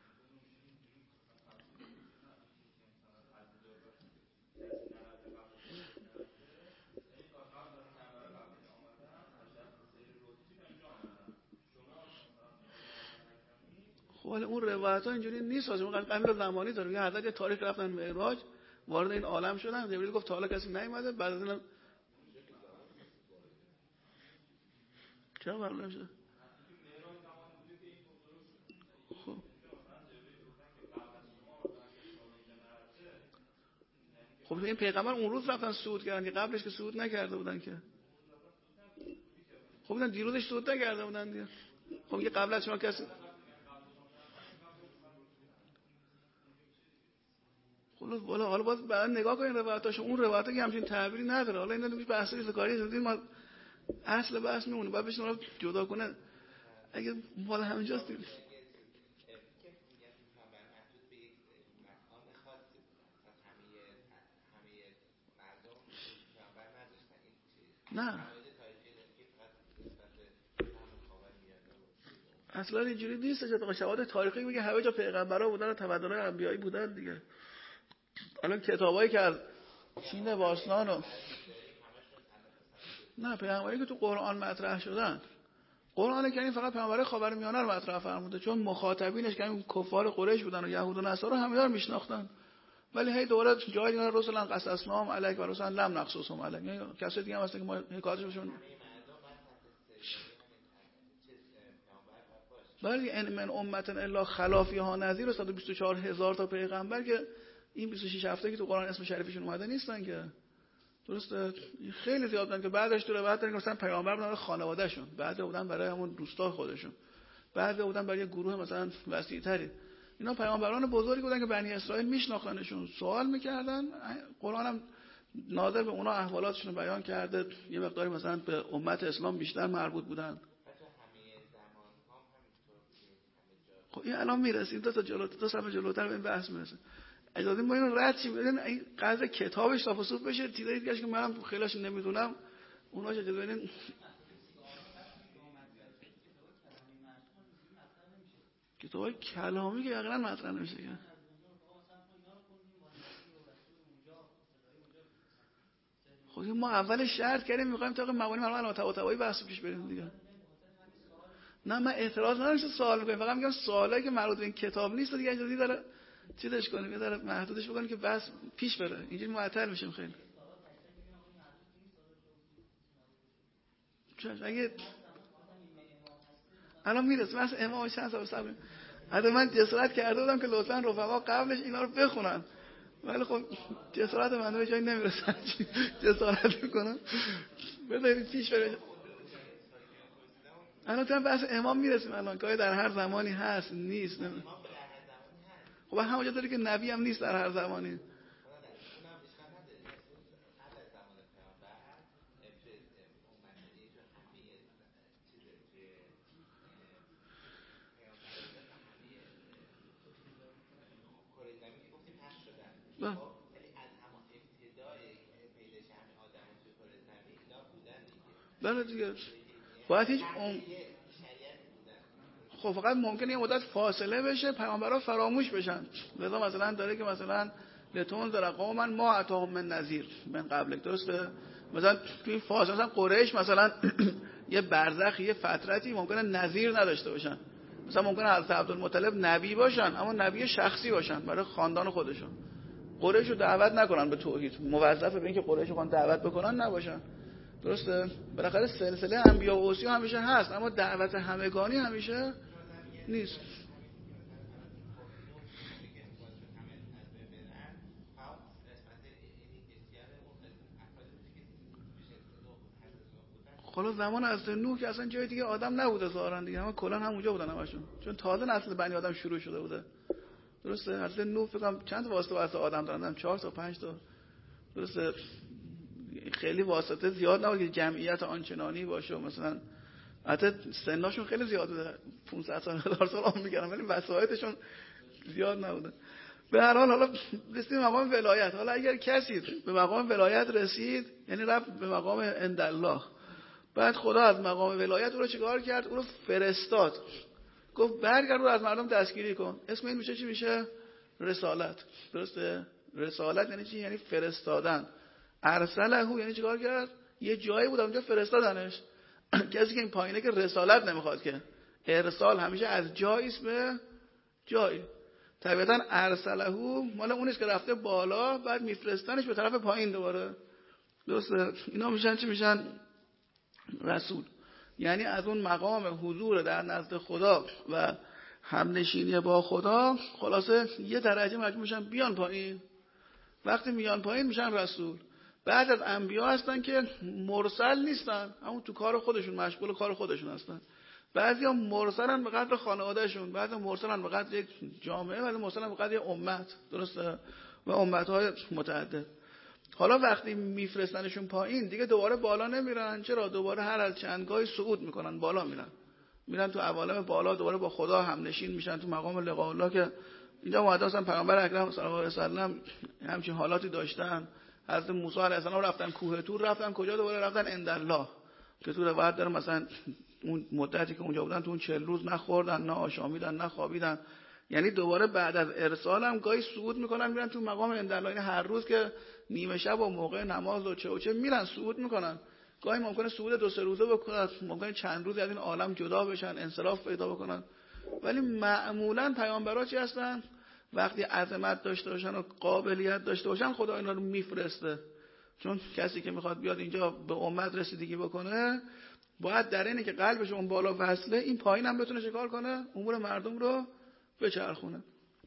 ولی اون روایت ها اینجوری نیست. واسه اون قبل زمانی داره. یه حضرت تاریخ رفتن معراج، وارد این عالم شدن. جبرئیل گفت تا حالا کسی نیومده. بعد از اون چرا قبل نمیشه؟ خب خب این پیغمبر اون روز رفتن صعود کردن که قبلش که صعود نکرده بودن که. خب اینا دیروزش صعود نکرده بودن دیگه. خب یه قبل از شما کسی خلاص والا حالا باز بعد نگاه کنین روایتاشو. اون روایتا که همچین تعبیری نداره. حالا اینا میشه بحث ذکاری زدیم، ما اصل بحث میمونه. بعد بشین اون جدا کنه. اگه مال همینجاست دیگه. نه اصلا اینجوری نیست. چطور شواهد تاریخی میگه همه جا پیغمبرا بودن و تمدن‌های انبیایی بودن دیگه. الان کتابایی که از چین باستان و نه پیغمبری که تو قرآن مطرح شدن، قرآن کریم فقط پیغمبر خاورمیانه رو مطرح فرموده، چون مخاطبینش که کفار قریش بودن و یهود و نصارا همینا رو میشناختن. ولی هی دوره جای دیگه رسولان قصصناهم علیک و رسولان لم نقصصهم علیک، یعنی کسی دیگه هم هست که ما حکایتشون ولی ان من امت الا خلا فیها نذیر. صد و بیست و چهار هزار تا پیغمبر که این بیست و شش هفته که تو قرآن اسم شریفشون اومده نیستن که. درسته؟ خیلی زیاد بودن که بعدش تو روایت دارن مثلا پیغمبر بودن برای خانواده‌شون، بعضی بودن برای همون دوستان خودشون، بعضی بودن برای گروه مثلا وسیع‌تری. اینا پیامبران بزرگی بودن که بنی اسرائیل میشناختنشون، سوال میکردن. قرآن هم ناظر به اونا احوالاتشون رو بیان کرده. یه مقداری مثلا به امت اسلام بیشتر مربوط بودن. خب این الان میرسیم دو تا جلوتر، دو صفحه جلوتر به این بحث میرسیم. اجازه ما اینو رد چی بدین این قضیه کتابش تفصیل بشه. چیزای دیگه که منم خیلیش نمیدونم اوناش اجازه بدین. کتابای کلامی که یقینا مطرح نمیشه که. خب ما اول شرط کردیم میخوایم تا مبانی مربوط به تواتبایی بحث پیش بریم دیگه. نه من اعتراض ندارم که سوال میکنم، فقط میگم سوالایی که مربوط به این کتاب نیست دیگه اجازه داره چیزش کنیم، یه ذره محدودش بکنیم که بس پیش بره. اینجوری معطل میشیم خیلی. چون اگه الان میرسه مثلا امام چند سال صبر حتی من جسارت کرده بودم که لطفا رفقا قبلش اینا رو بخونن، ولی خب جسارت من به جایی نمیرسه. جسارت میکنم بذارید پیش بره. الان تا بحث امام میرسیم. الان که در هر زمانی هست نیست نمی... خب همونجا داره که نبی هم نیست در هر زمانی. با. بله دیگه باید هیچ ام... خب فقط ممکنه یه مدت فاصله بشه پیامبرا فراموش بشن. لذا مثلا داره که مثلا لتون در قوما ما اتاهم من نذیر من قبل، درسته؟ مثلا توی این فاصله مثلا قریش مثلا یه برزخ یه فترتی ممکنه نذیر نداشته باشن. مثلا ممکنه حضرت عبدالمطلب نبی باشن اما نبی شخصی باشن برای خاندان خودشون. قریش رو دعوت نکنن به توحید، موظف به اینکه قریش رو دعوت بکنن نباشن. درسته؟ بالاخره سلسله انبیا و اوصیا همیشه هست اما دعوت همگانی همیشه نیست. خلاص زمان از نوح که اصلا جای دیگه آدم نبوده ظاهرا دیگه، اما کلا همونجا بودن همشون، چون تازه نسل بنی آدم شروع شده بوده. درسته؟ از نوح فکر کنم چند تا واسطه واسه آدم دارن، چهار تا پنج تا. درسته؟ خیلی واسطه زیاد نبود که جمعیت آنچنانی باشه، مثلا حتی سناشون خیلی زیاد بوده، پانصد سال هزار سال عمر می‌کردن ولی وسایتشون زیاد نبوده. به هر حال حالا رسیدیم به مقام ولایت. حالا اگر کسی به مقام ولایت رسید یعنی رفت به مقام عند الله، بعد خدا از مقام ولایت او رو چیکار کرد؟ او رو فرستاد، گفت برگرد رو از مردم دستگیری کن. اسم این میشه چی؟ میشه رسالت. درسته؟ رسالت یعنی چی؟ یعنی فرستادن. ارسله یعنی چیکار کرد؟ یه جایی بود اونجا فرستادنش. کسی که این پایینه که رسالت نمیخواد، که ارسال همیشه از جایی است به جایی. طبیعتا ارسله مال اونیست که رفته بالا بعد میفرستنش به طرف پایین دوباره. درسته؟ اینا میشن چی؟ میشن رسول. یعنی از اون مقام حضور در نزد خدا و همنشینی با خدا خلاصه یه درجه مجبور میشن بیان پایین. وقتی میان پایین میشن رسول. بعد از انبیا هستن که مرسل نیستن، همون تو کار خودشون مشغول کار خودشون هستن. بعضیا مرسلن به قدر خانوادهشون، بعضیا مرسلن به قدر یک جامعه، بعضیا مرسلن به قدر یک امت. درسته؟ و امت‌های متعدد. حالا وقتی میفرستنشون پایین دیگه دوباره بالا نمیرن. چرا؟ دوباره هر از چندگاهی صعود میکنن، بالا میرن، میرن تو عوالم بالا، دوباره با خدا هم نشین میشن تو مقام لقاء الله. که اینجا معدد هستن پیامبر اکرم صلی الله علیه و سلم همچین حالاتی داشتن. حضرت موسی علیه السلام رفتن کوه طور، رفتن کجا؟ دوباره رفتن عند الله. که تو روایت داره مثلا اون مدتی که اونجا بودن تو اون چهل روز نخوردن، نه آشامیدن، نه خوابیدن. یعنی دوباره بعد از ارسال هم گاهی صعود میکنن میرن تو مقام عند الله. یعنی هر روز که نیمه شب و موقع نماز و چه و چه میرن صعود میکنن. گاهی ممکنه صعود دو سه روزه بکنن، ممکنه چند روزی از این عالم جدا بشن، انصراف پیدا بکنن. ولی معمولا پیامبرا چی هستن؟ وقتی عظمت داشته باشن و قابلیت داشته باشن خدا اینا رو میفرسته. چون کسی که میخواد بیاد اینجا به امت رسیدگی بکنه باید در اینه که قلبش اون بالا وصله، این پایین هم بتونه چیکار کنه؟ امور مردم رو بچرخونه.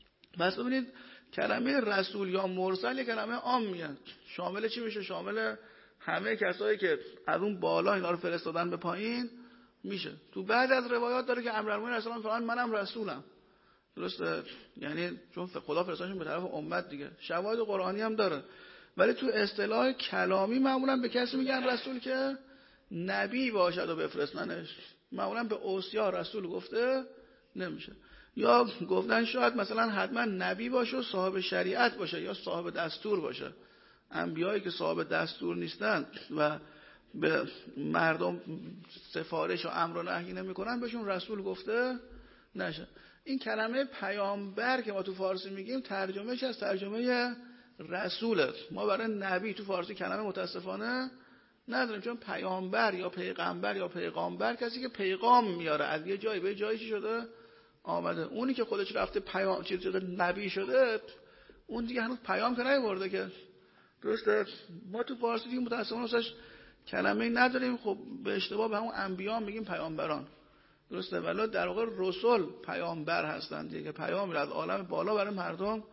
پس ببینید کلمه رسول یا مرسل یه کلمه عامیه. شامل چی میشه؟ شامل همه کسایی که از اون بالا اینا رو فرستادن به پایین میشه. تو بعد از روایات داره که امیرالمومنین علیه السلام فرمان منم رسولم. درسته؟ یعنی چون خدا فرستادشون به طرف امت دیگه. شواهد قرآنی هم داره. ولی تو اصطلاح کلامی معمولا به کسی میگن رسول که نبی باشد و بفرستنش. معمولا به اوصیا رسول گفته نمیشه. یا گفتن شاید مثلا حتما نبی باشه و صاحب شریعت باشه یا صاحب دستور باشه. انبیایی که صاحب دستور نیستن و به مردم سفارش و امر و نهی نمیکنن بهشون رسول گفته نشه. این کلمه پیامبر که ما تو فارسی میگیم ترجمهش از ترجمه رسوله. ما برای نبی تو فارسی کلمه متاسفانه نداریم، چون پیامبر یا پیغمبر یا پیغامبر کسی که پیغام میاره از یه جایی به جایی چی شده آمده. اونی که خودش رفته پیام چیز شده نبی شده اون دیگه هنوز پیام که نیورده که. درسته؟ ما تو فارسی دیگه متاسفانه واسش کلمه نداریم. خب به اشتباه به همون انبیا میگیم پیامبران. درسته؟ ولی در واقع رسول پیامبر هستند دیگه، پیام میره از عالم بالا برای مردم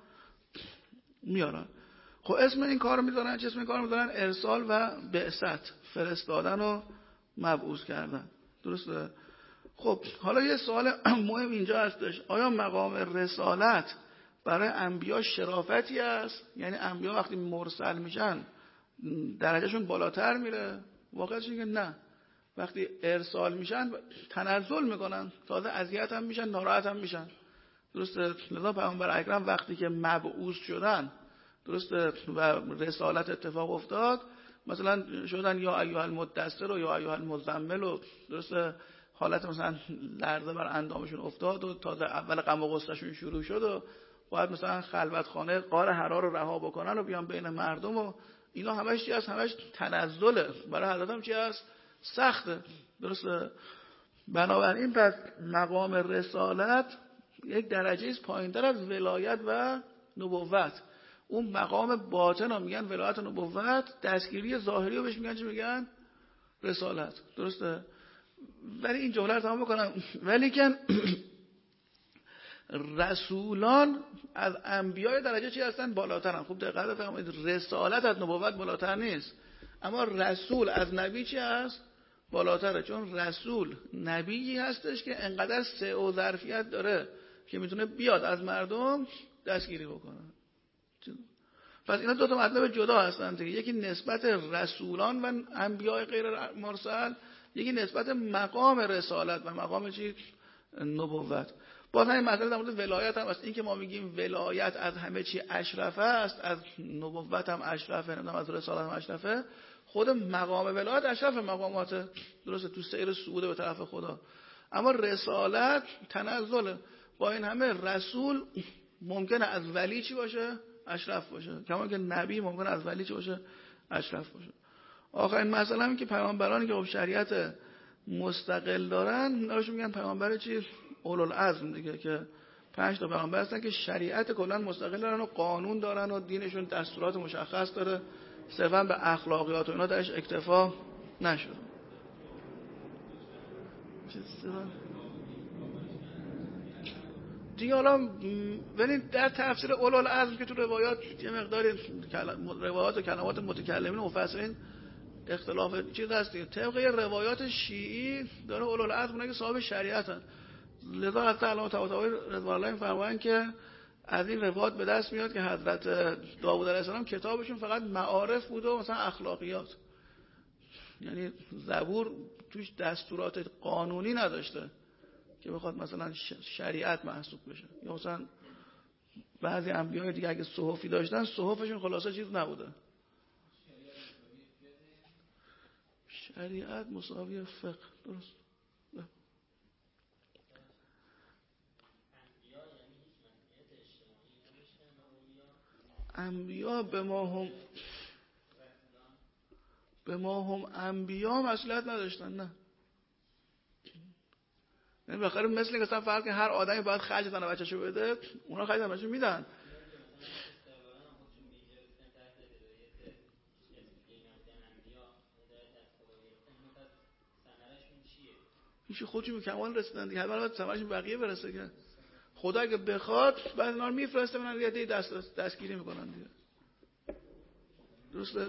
میارن. خب اسم این کارو میذارن، چه اسم این کارو میذارن؟ ارسال و بعثت، فرستادن و مبعوث کردن. درسته؟ خب حالا یه سوال مهم اینجا هستش، آیا مقام رسالت برای انبیا شرافتی است؟ یعنی انبیا وقتی مرسل میشن درجهشون بالاتر میره؟ واقعش اینه که نه. وقتی ارسال میشن تنزل میکنن، تازه اذیت هم میشن، ناراحت هم میشن. درسته؟ لذا پیامبر اکرم وقتی که مبعوث شدن، درسته و رسالت اتفاق افتاد، مثلا شدن یا ایها المدثر و یا ایها المزمل و درسته حالت مثلا لرزه بر اندامشون افتاد و تا اول غم و غصهشون شروع شد و باید مثلا خلوت خانه غار حرا رو رها بکنن و بیان بین مردم و اینا همش چی هست؟ همش تنزله. برای حضرت هم چی هست؟ سخته. درسته؟ بنابراین پس مقام رسالت یک درجه است پایین‌تر از ولایت و نبوت. اون مقام باطن رو میگن ولایت و نبوت، دستگیری ظاهری رو بهش میگن چی؟ میگن رسالت. درسته؟ ولی این جمله رو تمام بکنم، ولی که رسولان از انبیاء درجه چی هستن؟ بالاترن. خوب دقت بفرمایید، رسالت از نبوت بالاتر نیست، اما رسول از نبی چی هست؟ بالاتره. چون رسول نبیی هستش که انقدر سعه و ظرفیت داره که میتونه بیاد از مردم دستگیری بکنه. پس اینا دو تا مطلب جدا هستن دیگه، یکی نسبت رسولان و انبیاء غیر مرسل، یکی نسبت مقام رسالت و مقام چی؟ نبوت. باز همین مسئله در مورد ولایت هم است. این که ما میگیم ولایت از همه چی اشرفه است، از نبوت هم اشرفه، نمیدونم از رسالت هم اشرفه، خود مقام ولایت اشرف مقاماته. درسته؟ تو سیر صعود به طرف خدا. اما رسالت تنزله. با این همه رسول ممکنه از ولی چی باشه؟ اشرف باشه، کما که نبی ممکنه از ولی چی باشه؟ اشرف باشه. آخرین مسئله هم که پیامبرانی که خب شریعت مستقل دارن، ناشون میگن پیامبر چی؟ اولوالعزم دیگه، که پنج تا پیامبر هستن که شریعت کلا مستقل دارن و قانون دارن و دینشون دستورات مشخص داره، صرفا به اخلاقیات و اینا درش اکتفا نشد. دیگه حالا ولی در تفسیر اولوالعزم که تو روایات یه مقداری روایات و کلمات متکلمین و مفسرین اختلاف چیز هست دیگه. طبق روایات شیعی داره اولوالعزم اونایی که صاحب شریعتن. لذا حضرت علامه طباطبایی رضوان الله می‌فرمایند که از این روایات به دست میاد که حضرت داوود علیه السلام کتابشون فقط معارف بود و مثلا اخلاقیات، یعنی زبور توش دستورات قانونی نداشته که بخواد مثلا شریعت محسوب بشه. یا مثلا بعضی انبیاء دیگه اگه صحفی داشتن صحفشون خلاصه چیز نبوده. شریعت مساوی فقه. درست. انبیاء به ما هم به ما هم انبیاء مسئولیت نداشتن. نه، یعنی بخاطر مثل که مثلا فرض که هر آدمی باید خرج زن و بچه‌شو بده، اونا خرج زن و بچه‌شو میدن. میشه خودشون به کمال رسیدن دیگه، حالا باید ثمرشون بقیه برسه که خدا اگه بخواد بعد اینا رو میفرسته منن دیگه دست دستگیری میکنن دیگه. درسته؟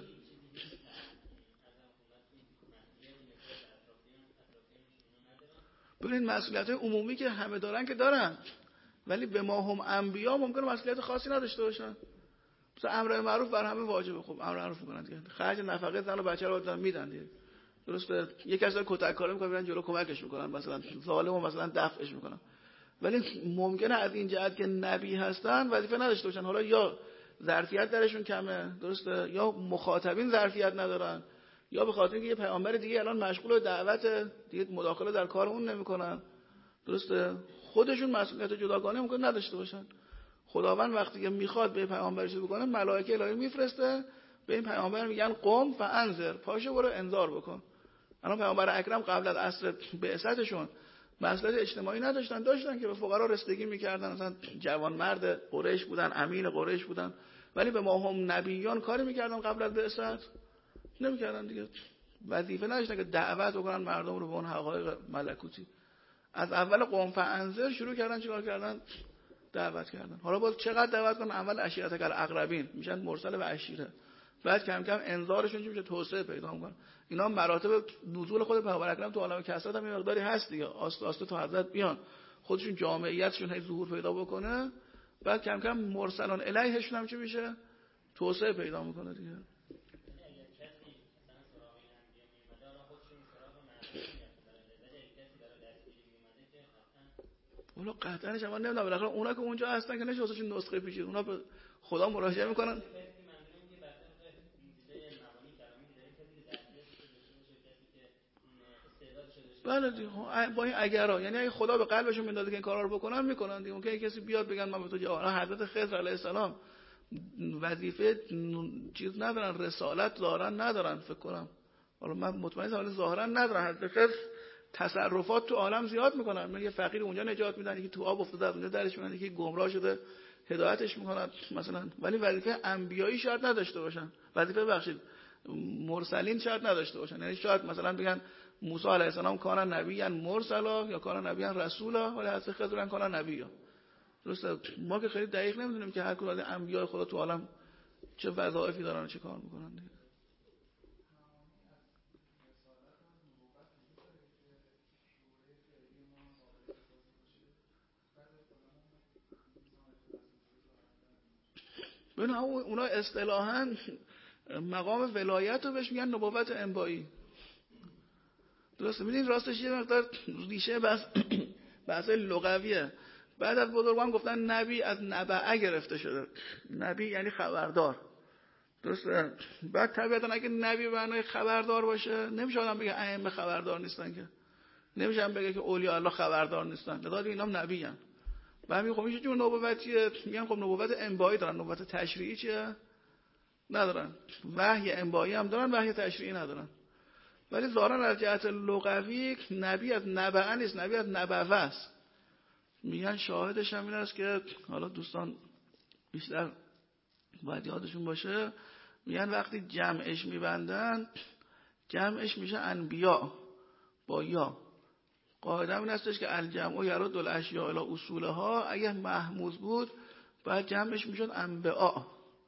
ببینید مسئولیت عمومی که همه دارن که دارن، ولی به ما هم انبیا ممکنه مسئولیت خاصی نداشته باشن. مثلا امر معروف بر همه واجبه، خب امر معروف میکنن دیگه، خرج نفقه زن و بچه رو دادن میدن دیگه. درسته؟ یک کسی کتک کاری میکنه میرن جلو کمکش میکنن، مثلا ظالمو مثلا دفعش میکنن. ولی ممکنه از این جهت که نبی هستن وظیفه نداشته باشن، حالا یا ظرفیت درشون کمه، درسته، یا مخاطبین ظرفیت ندارن، یا به خاطر اینکه یه پیامبر دیگه الان مشغول به دعوت دیگه مداخله در کار اون نمیکنن. درسته؟ خودشون مسئولیت جداگانه ممکن نداشته باشن. خداوند وقتی که میخواد به پیامبرش بکنه ملائکه الهی میفرسته، به این پیامبر میگن قم فانذر، پاشو برو انذار بکن. الان پیامبر اکرم قبل از عصر بعثتشون مسئله اجتماعی نداشتن، داشتن که به فقرا رسیدگی میکردن، مثلا جوان مرد قریش بودن، امین قریش بودن، ولی به ما هم نبیان کاری میکردن قبل از بعثت نمیکردن دیگه. وظیفه نداشتن که دعوت بکنن مردم رو به اون حقایق ملکوتی. از اول قوم فانذر شروع کردن چیکار کردن؟ دعوت کردن. حالا باز چقدر دعوت کنن؟ اول عشیرتک الاقربین میشن مرسل و عشیره، بعد کم کم انذارشون چی میشه؟ توسعه پیدا میکنن. اینا مراتب نزول خود پیامبر اکرم تو عالم کثرت هم یه مقداری هست دیگه، آسته آسته تا حضرت بیان خودشون جامعیتشون هی ظهور پیدا بکنه، بعد کم کم مرسلان الیهشون هم چی میشه؟ توسعه پیدا میکنه دیگه. اونا قطعا شما نمیدونم بالاخره اونا که اونجا هستن که نشه واسهشون نسخه پیچید، اونا به خدا مراجعه میکنن. بله دیگه با این اگرها، یعنی اگه خدا به قلبشون میندازه که این کارا رو بکنن میکنن دیگه. ممکنه کسی بیاد بگن من به تو جواب. حضرت خضر علیه السلام وظیفه چیز ندارن، رسالت دارن ندارن فکر کنم، حالا من مطمئنم ولی ظاهرا ندارن. حضرت خضر تصرفات تو عالم زیاد میکنن، من یه فقیر اونجا نجات میدن، یکی تو آب افتاده اونجا درش میدن، یکی گمراه شده هدایتش میکنن مثلا. ولی وظیفه انبیایی شاید نداشته باشن، وظیفه بخشید مرسلین شاید نداشته باشن. یعنی شاید مثلا بگن موسی علیه السلام کان نبیًا مرسلا یا کان نبیًا رسولا، ولی حضرت خضر کان نبیًا. درسته؟ ما که خیلی دقیق نمیدونیم که هر کدوم از انبیاء خدا تو عالم چه وظایفی دارن و چه کار میکنن دیگه. ببین اونا اصطلاحاً مقام ولایت رو بهش میگن نبوت انبایی. درسته؟ میدین راستش یه مقدار ریشه بس بحث لغویه. بعد از بزرگان گفتن نبی از نبعه گرفته شده. نبی یعنی خبردار. درسته؟ بعد طبیعتا اگه نبی به معنای خبردار باشه نمیشه آدم بگه ائمه خبردار نیستن، که نمیشه هم بگه که اولیاء الله خبردار نیستن، لذا اینا هم نبی ان. بعد میگه خب این چه جور نبوتیه؟ میگن خب نبوت انبایی دارن، نبوت تشریعی چیه؟ ندارن. وحی انبایی هم دارن، وحی تشریعی ندارن. ولی ظاهرا از جهت لغوی نبی از نبعه نیست، نبی از نبوه است. میگن شاهدش هم این است که حالا دوستان بیشتر باید یادشون باشه، میگن وقتی جمعش میبندن جمعش میشه انبیا با یا. قاعده این هستش که الجمع یرد الاشیاء الی اصولها، اگه محموز بود باید جمعش میشد انبیا.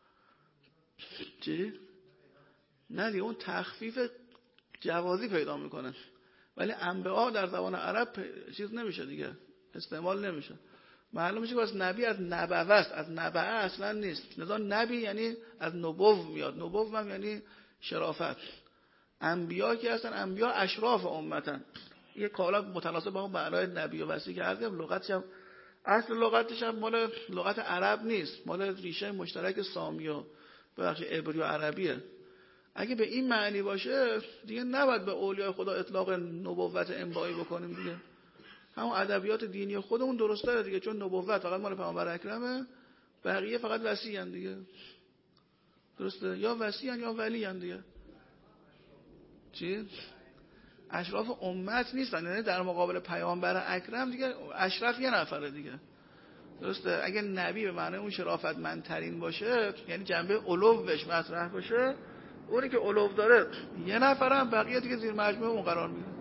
چی؟ نه دیگه اون تخفیف جوازی پیدا میکنه، ولی انبیا در زبان عرب چیز نمیشه دیگه، استعمال نمیشه. معلوم میشه که از نبی از نبوه است، از نبعه اصلا نیست. لذا نبی یعنی از نبوت میاد، نبوت هم یعنی شرافت. انبیا که هستن انبیا اشراف امتن. یه کالا متناسب با اون معنای نبی و وصی که هست. لغتش هم اصل لغتش هم مال لغت عرب نیست، مال ریشه مشترک سامی و بخش عبری و عربیه. اگه به این معنی باشه دیگه نباید به اولیاء خدا اطلاق نبوت انبایی بکنیم دیگه. همون ادبیات دینی خودمون درست داره دیگه، چون نبوت فقط مال پیامبر اکرمه، بقیه فقط وصی ان دیگه. درسته؟ یا وصی ان یا ولی ان دیگه. چی؟ اشراف امت نیستن، یعنی در مقابل پیامبر اکرم دیگه اشرف یه نفره دیگه. درسته؟ اگه نبی به معنی اون شرافتمندترین باشه، یعنی جنبه علوش مطرح باشه، اونی که علو داره یه نفرم، بقیه دیگه زیر مجموعه اون قرار میگیره.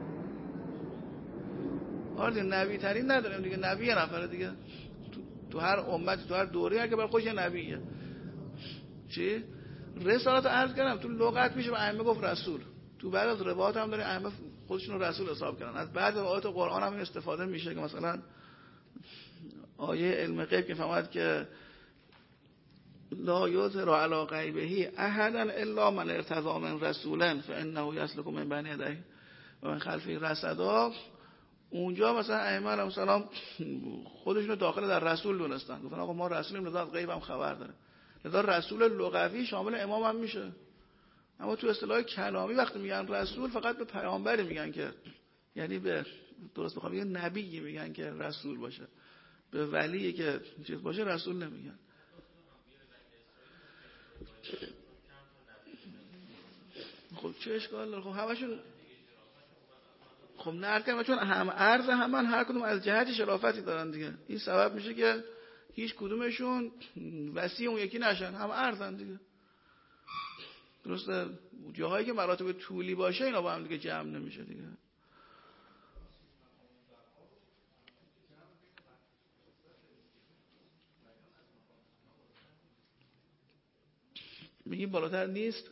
آره نبی ترین نداریم دیگه، نبی یه نفره دیگه. تو, تو هر امتی تو هر دوره اگه بر خودش یه نبیه. چی؟ رسالت عرض کردم تو لغت میشه به ائمه گفت رسول. تو بعد از روایات هم داره ائمه خودشون رو رسول حساب کردن. از بعد از آیات قرآن هم استفاده میشه که مثلا آیه علم غیب که فهمد که لا یظهر علی غیبه احدا الا من ارتضی من رسولا فانه یسلک من بین یدیه و من خلفه رصدا، اونجا مثلا ائمه علیهم السلام خودشون رو داخل در رسول دونستن، گفتن آقا ما رسولیم لذا از غیب هم خبر داره. لذا رسول لغوی شامل امام هم میشه. اما تو اصطلاح کلامی وقتی میگن رسول فقط به پیامبری میگن که، یعنی به درست بخوام بگم نبی میگن که رسول باشه، به ولی که چیز باشه رسول نمیگن. خب چه اشکال داره؟ خب همشون خب نه کنم، چون هم عرض همون هر کدوم از جهت شرافتی دارن دیگه. این سبب میشه که هیچ کدومشون وسیع اون یکی نشن، هم عرضن دیگه. درسته؟ جاهایی که مراتب طولی باشه اینا با هم دیگه جمع نمیشه دیگه. میگیم بالاتر نیست.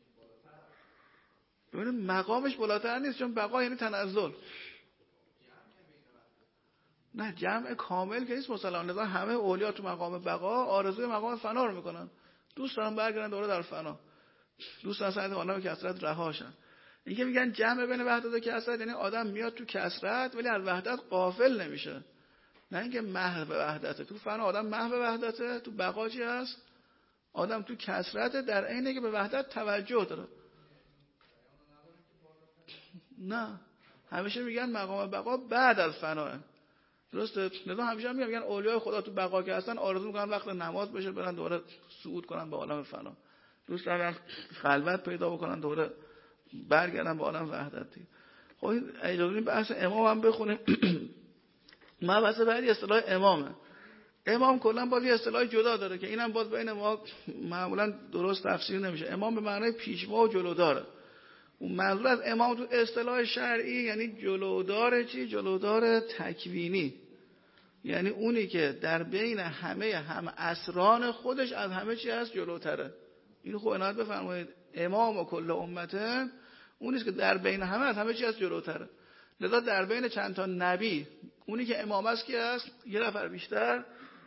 ببینید مقامش بالاتر نیست، چون بقا یعنی تنزل. نه جمع کامل که نیست مسلمان. لذا همه اولیا تو مقام بقا آرزوی مقام فنا رو میکنن، دوست دارن برگردن دوره در فنا، دوست دارن سعادت آنها به کثرت رهاشن. این که میگن جمع بین وحدت و کثرت، یعنی آدم میاد تو کثرت ولی از وحدت غافل نمیشه. نه اینکه محو وحدته. تو فنا آدم محو وحدته، تو بقا چی هست؟ آدم تو کثرت در عینه که به وحدت توجه داره. نه همیشه میگن مقام بقا بعد از فناه. درسته؟ لذا همیشه میگن میگن اولیای خدا تو بقا که هستن آرزو میکنن وقت نماز بشه برن دوباره صعود کنن به عالم فنا. دوست دارن خلوت پیدا بکنن دوباره برگردن به عالم وحدتی. خب این اجازه بحث امام هم بخونیم. مبحث بعدی اصطلاح امامه. امام کلا باز یه اصطلاح جدا داره که اینم باز بین ما معمولا درست تفسیر نمیشه. امام به معنای پیشوا و جلوداره. اون منظور از امام تو اصطلاح شرعی یعنی جلودار چی؟ جلودار تکوینی. یعنی اونی که در بین همه هم اسران خودش از همه چی هست جلوتره. اینو خب عنایت بفرمایید. امام و کل امته اونیست که در بین همه از همه چی هست جلوتره. لذا در بین چند تا نبی اونی که امام است کی هست؟ یه نفر بیشتر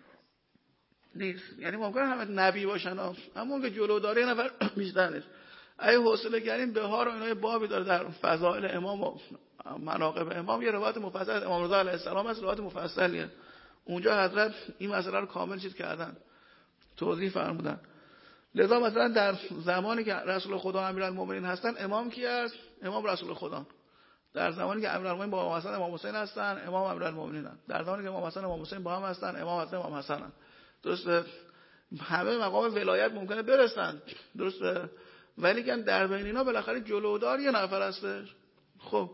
نیست. یعنی ممکنه همه نبی باشن اما اون که جلوداره یه نفر بیشتر نیست. ای حوصله کردین بهار و اینا بابی داره در فضائل امام و مناقب امام. یه روایت مفصل از امام رضا علیه السلام است، روایت مفصلیه. اونجا حضرت این مسئله رو کامل چیز کردن، توضیح فرمودن. لذا مثلا در زمانی که رسول خدا امیرالمومنین هستن امام کی است؟ امام رسول خدا. در زمانی که امیرالمومنین با امام حسن امام حسین هستن امام امیرالمومنین هستن. در زمانی که امام حسن امام حسین با هم هستن امام حسن امام حسن هستن. درسته؟ همه مقام ولایت ممکنه برسن، درسته؟ ولی که در بین اینا بالاخره جلودار یه نفر هستش. خب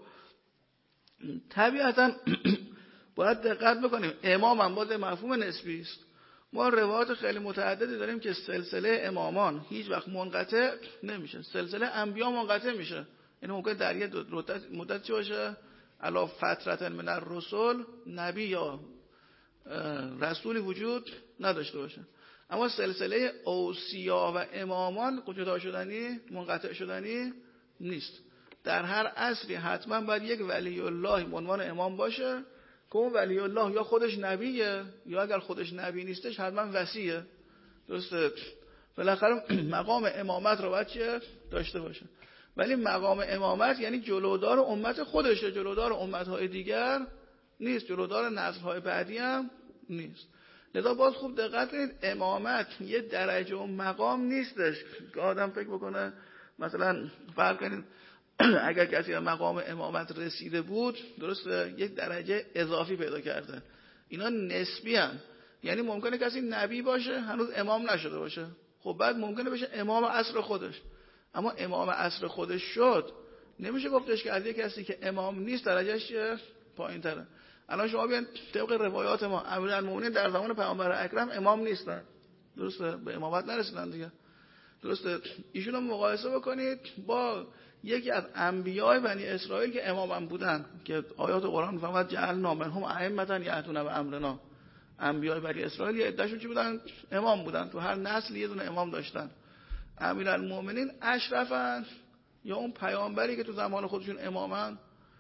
طبیعتا باید دقت بکنیم. امام هم باز مفهوم نسبی است. ما روایات خیلی متعددی داریم که سلسله امامان هیچ وقت منقطع نمیشه. سلسله انبیا منقطع میشه. یعنی ممکن در یه مدت چی باشه؟ علا فترت من الرسل نبی یا رسولی وجود نداشته باشه. اما سلسله اوصیا و امامان جدا شدنی، منقطع شدنی نیست. در هر عصری حتما باید یک ولی الله به عنوان امام باشه که اون ولی الله یا خودش نبیه یا اگر خودش نبی نیستش حتما وصیه. درسته؟ بالاخره مقام امامت رو باید چه داشته باشه. ولی مقام امامت یعنی جلودار امت خودشه، جلودار امتهای دیگر نیست، جلودار نسل‌های بعدی هم نیست. لذا باز خوب دقت کنید، امامت یه درجه و مقام نیستش که آدم فکر بکنه مثلا فرض کنید اگر کسی به مقام امامت رسیده بود درسته یک درجه اضافی پیدا کرده. اینا نسبی هن. یعنی ممکنه کسی نبی باشه هنوز امام نشده باشه، خب بعد ممکنه بشه امام عصر خودش. اما امام عصر خودش شد نمیشه گفتش که از یک کسی که امام نیست درجهش پایین تره. الان شما بیان طبق روایات ما امیرالمومنین در زمان پیامبر اکرم امام نیستن، درسته؟ به امامت نرسیدن دیگه، درسته؟ ایشون رو مقایسه بکنید با یکی از انبیای بنی اسرائیل که امام بودن که آیات قرآن میفرماد جعلنا منهم ائمة یهدون بامرنا. انبیای بنی اسرائیل یه عدهشون چی بودن؟ امام بودن. تو هر نسل یه دونه امام داشتن. امیرالمومنین اشرفن یا اون پیامبری که تو زمان خودشون امامن.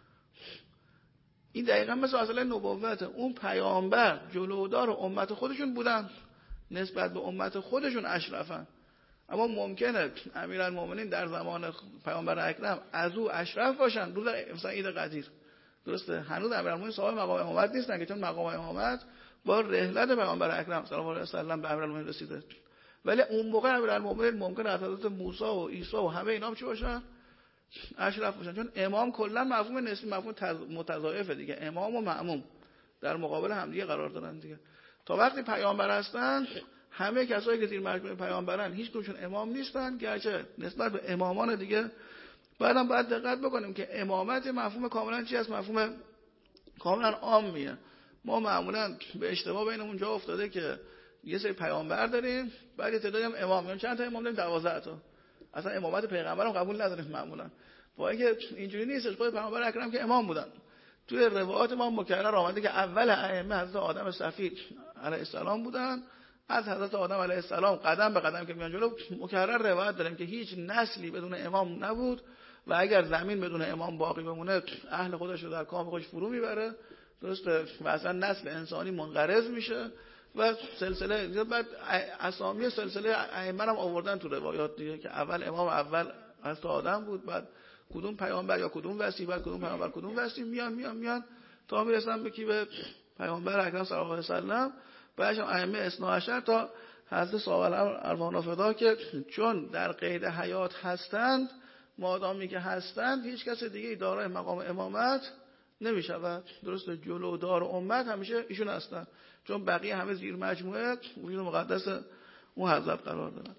این دقیقا مثل اصل نبوته. اون پیامبر جلودار امت خودشون بودن، نسبت به امت خودشون اشرفن. اما ممکنه امیرالمومنین در زمان پیامبر اکرم از او اشرف باشن روز مثلا عید قدیر، درسته؟ هنوز امیرالمومنین صاحب مقام امامت نیستن که چون مقام امامت با رحلت پیامبر اکرم صلی الله علیه و سلم به امیرالمومنین رسیده. ولی اون موقع امیرالمومنین ممکنه از حضرت موسی و عیسی و همه اینا چی باشن؟ اشرف باشن. چون امام کلا مفهوم نسبی، مفهوم متضاعفه دیگه. امام و مأموم در مقابل هم دیگه قرار دارن دیگه. تا وقتی پیامبر هستن همه کسایی که زیر مجموعه پیامبرن هیچ کدومشون امام نیستن، گرچه نسبت به امامان دیگه بعدم باید دقت بکنیم که امامت مفهوم کاملا چی است؟ مفهوم کاملا عامیه. ما معمولا به اشتباه بینمون جا افتاده که یه سری پیامبر داریم بعد یه تعدادی هم امام داریم. چند تا امام داریم؟ دوازده تا. اصلا امامت پیغمبرم قبول نداریم معمولا. با اینکه اینجوری نیستش. خود پیامبر اکرم که امام بودن. توی روایات ما مکرر آمده که اول ائمه حضرت آدم صفی علیه السلام بودن. از حضرت آدم علیه السلام قدم به قدم که میان جلو مکرر روایت داریم که هیچ نسلی بدون امام نبود و اگر زمین بدون امام باقی بمونه اهل خودش رو در کام خودش فرو میبره، درسته؟ و اصلا نسل انسانی منقرض میشه. و سلسله بعد اسامی سلسله ائمه هم آوردن تو روایات دیگه که اول امام اول حضرت آدم بود، بعد کدوم پیامبر یا کدوم وصی، بعد کدوم پیامبر کدوم وصی، میان میان میان تا میرسن به کی؟ به پیامبر اکرم صلی الله علیه و سلم، بعدش ائمه اثنا عشر تا حضرت صاحب الارواح فدا که چون در قید حیات هستند، مادامی که هستند هیچ کس دیگه دارای مقام امامت نمیشود. درسته؟ جلودار امت همیشه ایشون هستن، چون بقیه همه زیر مجموعه وجود مقدس اون حضرت قرار دارن.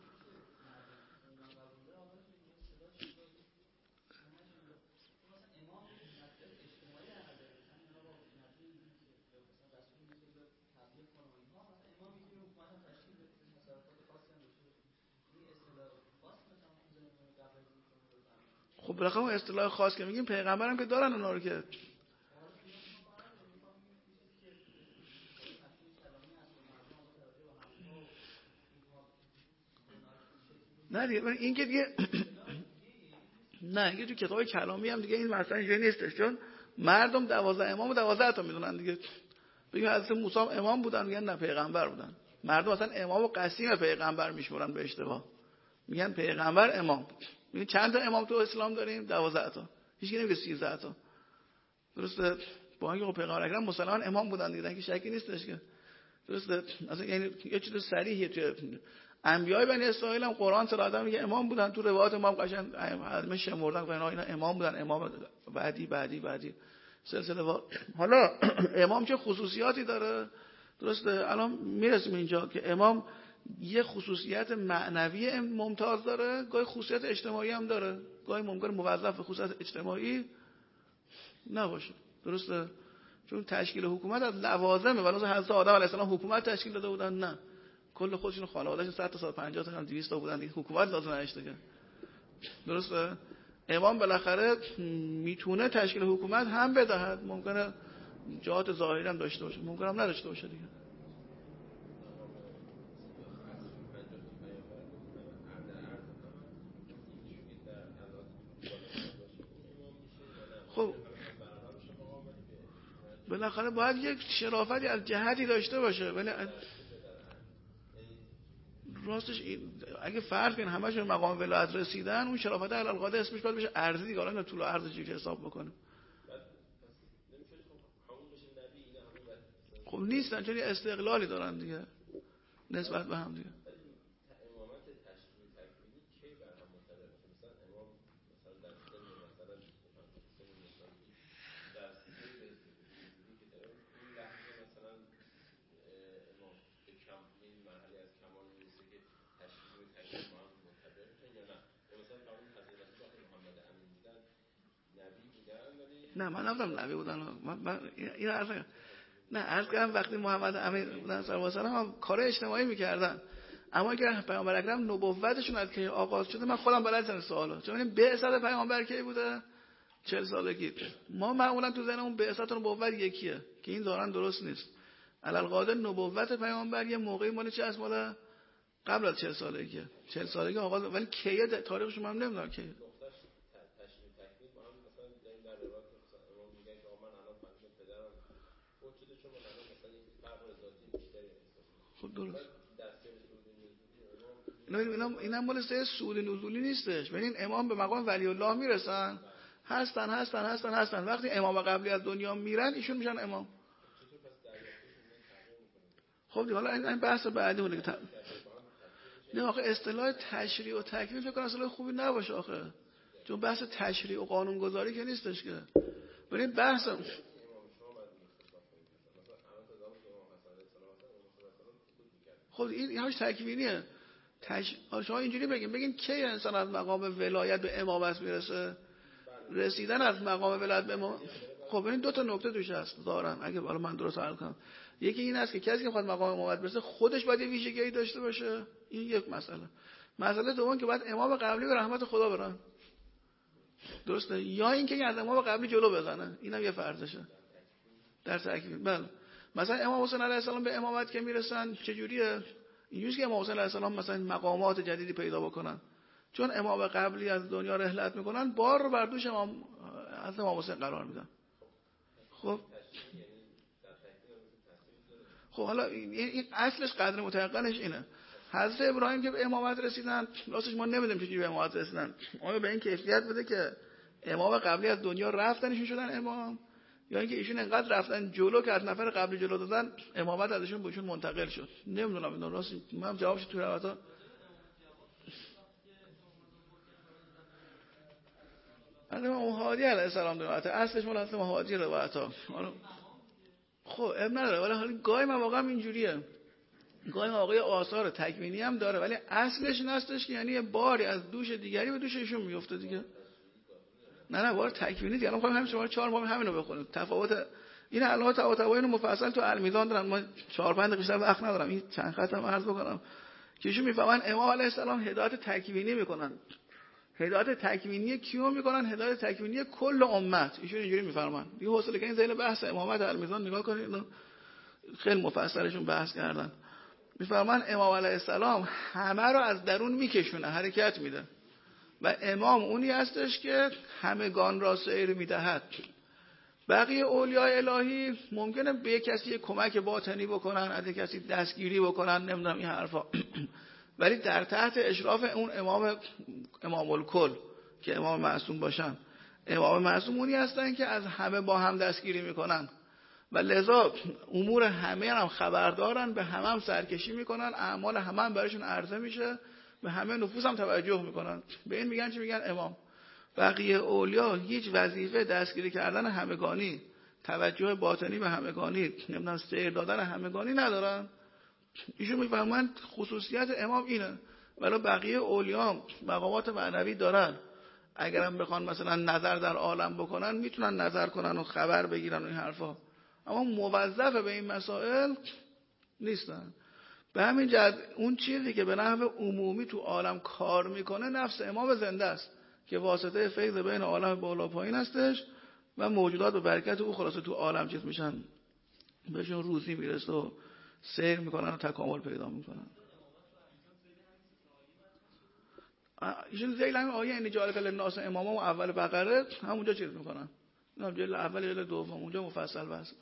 خب بالاخره اون اصطلاح خاص که میگیم پیغمبرم که دارن اونا رو که نه دیگه این که دیگه نه اینکه تو کتاب کلامی هم دیگه این مثلا اینجوری نیستش، چون مردم دوازده امام و دوازده تا میدونن دیگه. بگیم حضرت موسی امام بودن میگن نه پیغمبر بودن. مردم مثلا امام و قسیم پیغمبر میشمرن به اشتباه، میگن پیغمبر امام. میگن چند تا امام تو اسلام داریم؟ دوازده تا. هیچ کی نمیگه سیزده تا. درسته؟ با اینکه پیغمبر اکرم مسلمان امام بودن دیگه، که شکی نیستش که. درسته؟ اصلا یعنی یه چیز صریحه تو انبیای بنی اسرائیل هم قرآن صراحتا میگه امام بودن، تو روایات امام قشنگ همه شمردن و اینا امام بودن، امام بعدی بعدی بعدی سلسله وا. حالا امام چه خصوصیاتی داره؟ درسته؟ الان میرسیم اینجا که امام یه خصوصیت معنوی ممتاز داره، گاهی خصوصیت اجتماعی هم داره، گاهی ممکنه موظف به خصوصیت اجتماعی نباشه. درسته؟ چون تشکیل حکومت از لوازمه، ولی حضرت آدم علیه السلام حکومت تشکیل داده بودن؟ نه، کل خودشون خانواده‌شون صد تا صد و پنجاه تا دویست تا بودن، حکومت لازم نشته که. درسته؟ امام بالاخره میتونه تشکیل حکومت هم بدهد، ممکنه جهات ظاهری هم داشته باشه، ممکنه هم نداشته باشه دیگه. خب بالاخره باید یک شرافتی از جهتی داشته باشه، ولی راستش اگه فرض کنیم همه‌شون مقام ولایت رسیدن، اون شرافت علی القاعده اسمش باید بشه ارضی دیگه. حالا طول و عرض چجوری حساب بکنیم؟ خب نیستن، چون استقلالی دارن دیگه نسبت به هم دیگه. نه من نمیدونم نبی بودن، من, من این عرض نه عرض کردم وقتی محمد امین بودن صلی الله علیه و آله کار اجتماعی میکردن، اما اگر پیامبر اکرم نبوتشون از کی آغاز شده من خودم بلد نیستم سوالا، چون این بعثت پیامبر کی بوده؟ چهل سالگی. ما معمولا تو ذهنمون بعثت و نبوت یکیه که این دارن درست نیست. علالقاعده نبوت پیامبر یه موقعی مال چه از مال قبل از چهل سالگیه. چهل سالگی آغاز، ولی کیه تاریخش من نمیدونم کیه. خب درست. اینا اینا مال سه سود نزولی نیستش. ببین امام به مقام ولی الله میرسن، هستن هستن هستن هستن وقتی امام قبلی از دنیا میرن ایشون میشن امام. خب دیگه حالا این بحث بعدی اونه که نه آخه اصطلاح تشریع و تکوین فکر کنم اصطلاح خوبی نباشه آخه، چون بحث تشریع و قانون گذاری که نیستش که. ببین بحث خب این هاش تکوینیه. تش... شما اینجوری بگیم بگین کی انسان از مقام ولایت به امامت میرسه؟ رسیدن از مقام ولایت به امام. خب این دو تا نکته توش هست دارم اگه حالا من درست حل کنم. یکی این است که کسی که میخواد مقام امامت برسه خودش باید یه ویژگی داشته باشه، این یک مسئله. مسئله دوم که باید امام قبلی به رحمت خدا برن. درسته؟ یا اینکه از امام قبلی جلو بزنه، اینم یه فرضشه در تکوین. بله مثلا امام حسین علیه السلام به امامت که میرسن چجوریه؟ اینجوریه که امام حسین علیه السلام مثلا مقامات جدیدی پیدا بکنن، چون امام قبلی از دنیا رحلت میکنن بار رو بر دوش امام از امام حسین قرار میدن. خب خب حالا این اصلش قدر متيقنش اینه. حضرت ابراهیم که به امامت رسیدن، راستش ما نمیدونیم چجوری به امامت رسیدن. اما به این کیفیت بوده که امام قبلی از دنیا رفتنشون شدن امام، یا اینکه ایشون انقدر رفتن جلو که از نفر قبل جلو دادن امامت ازشون بهشون منتقل شد. نمیدونم این راست، من جوابش تو روایتا از امام هادی علیه السلام دونه اصلش مال از امام هادی روایتا. خب اب نداره، ولی حالا گاهی مواقع اینجوریه، گاهی مواقع آثار تکوینی هم داره ولی اصلش نستش که یعنی یه باری از دوش دیگری به دوش ایشون میفته دیگه. نه نه بار تکوینی دیگه. الان همین شما چهار ماه همینو بخونید. تفاوت این علامات تفاوت مفصل تو المیزان دارن. ما چهار پنج دقیقه بیشتر وقت ندارم این چند خطم عرض بکنم که ایشون میفهمن امام علیه السلام هدایت تکوینی میکنن. هدایت تکوینی کیو میکنن؟ هدایت تکوینی کل امت. ایشون اینجوری میفرمان. دیگه حوصله کردین زین بحث امامت المیزان نگاه کنید، خیلی مفصلشون بحث کردن. میفرمان امام علیه السلام همه رو از درون میکشونه، حرکت میده و امام اونی هستش که همگان را سیر میدهد. بقیه اولیاء الهی ممکنه به کسی کمک باطنی بکنن، از کسی دستگیری بکنن، نمیدونم این حرفا ولی در تحت اشراف اون امام امام الکل که امام معصوم باشن. امام معصوم اونی هستن که از همه با هم دستگیری میکنن و لذا امور همه هم خبردارن، به همه هم سرکشی میکنن، اعمال همه هم براشون عرضه میشه، به همه نفوس هم توجه میکنن. به این میگن چی؟ میگن امام. بقیه اولیا هیچ وظیفه دستگیری کردن همگانی، توجه باطنی به همگانی، نمیدونم سیر دادن همگانی ندارن. ایشون میفهمن خصوصیت امام اینه. ولی بقیه اولیا مقامات معنوی دارن، اگرم بخوان مثلا نظر در عالم بکنن میتونن نظر کنن و خبر بگیرن و این حرفا، اما موظف به این مسائل نیستن. به همین جهت اون چیزی که به نحو عمومی تو عالم کار میکنه نفس امام زنده است که واسطه فیض بین عالم بالا پایین هستش و موجودات به برکت او خلاصه تو عالم چیز میشن، بهشون روزی میرسه و سیر میکنن و تکامل پیدا میکنن. ایشون ذیل همین آیه این جعل للناس اماما و اول بقره همونجا چیز میکنن، نه جلد اول جلد دوم اونجا مفصل بحث.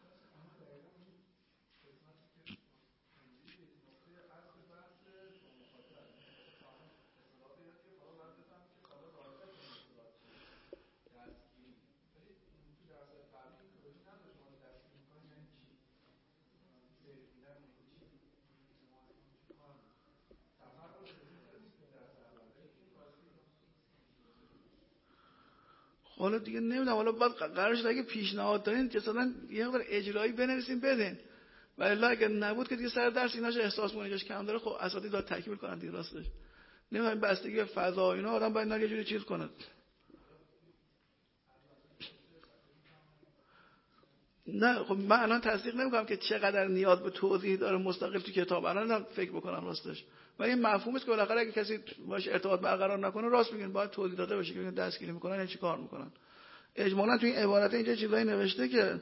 حالا دیگه نمیدونم، حالا بعد قرارش اگه پیشنهاد دارین که مثلا یه مقدار اجرایی بنویسین بدین، ولی اگه نبود که دیگه سر درس ایناش احساس مونیجاش کم داره، خب اساتید داد تکمیل کنن دیگه. راستش نمیدونم بستگی به فضا و اینا آدم باید اینا یه جوری چیز کنه. نه خب من الان تصدیق نمیکنم که چقدر نیاز به توضیح داره مستقل تو کتاب، الان فکر بکنم راستش. ولی این مفهومه که بالاخره اگه کسی باشه ارتباط برقرار نکنه، راست میگن باید توضیح داده باشه که دستگیری میکنن یعنی چی کار میکنن. اجمالاً تو این عبارت اینجا چیزایی نوشته که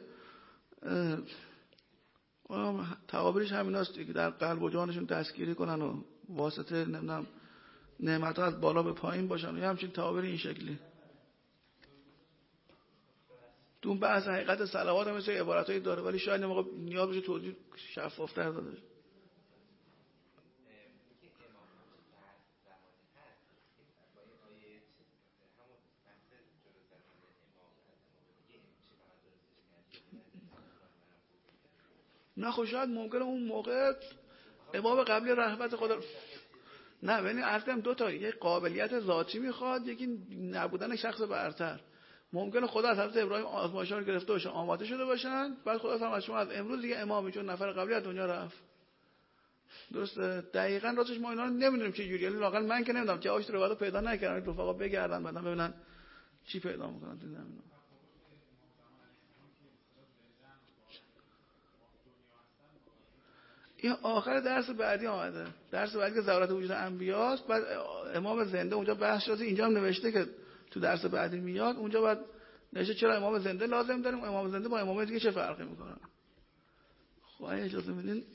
تعابیرش همیناست که در قلب و جانشون دستگیری کنن و واسطه نمیدونم نعمت‌ها از بالا به پایین باشن، یا همچین تعابیر این شکلی. تو بحث حقیقت صلوات هم مثل عبارتایی داره ولی شاید این موقع نیاز بشه توضیح شفافتر داده بشه. نه خب شاید ممکنه اون موقع امام قبلی رحمت خدا نه ببین اصلا دو تا، یک قابلیت ذاتی میخواد، یکی نبودن شخص برتر. ممکنه خدا از حضرت ابراهیم آزمایش‌ها رو گرفته باشه، آماده شده باشن، بعد خدا فرمود شما از امروز دیگه امامی، چون نفر قبلی از دنیا رفت. درسته؟ دقیقاً راستش ما اینا رو نمیدونیم چه جوریه، واقعا من که نمیدونم، جوابش رو بعدا پیدا نکردم. رفقا بگردن بعدا ببینن چی پیدا میکنن تو زمین. این آخر درس بعدی آمده، درس بعدی که ضرورت وجود انبیاست. بعد امام زنده اونجا بحث شده، اینجا هم نوشته که تو درس بعدی میاد، اونجا بعد نوشته چرا امام زنده لازم داریم، امام زنده با امام دیگه چه فرقی میکنه. خب اجازه میدین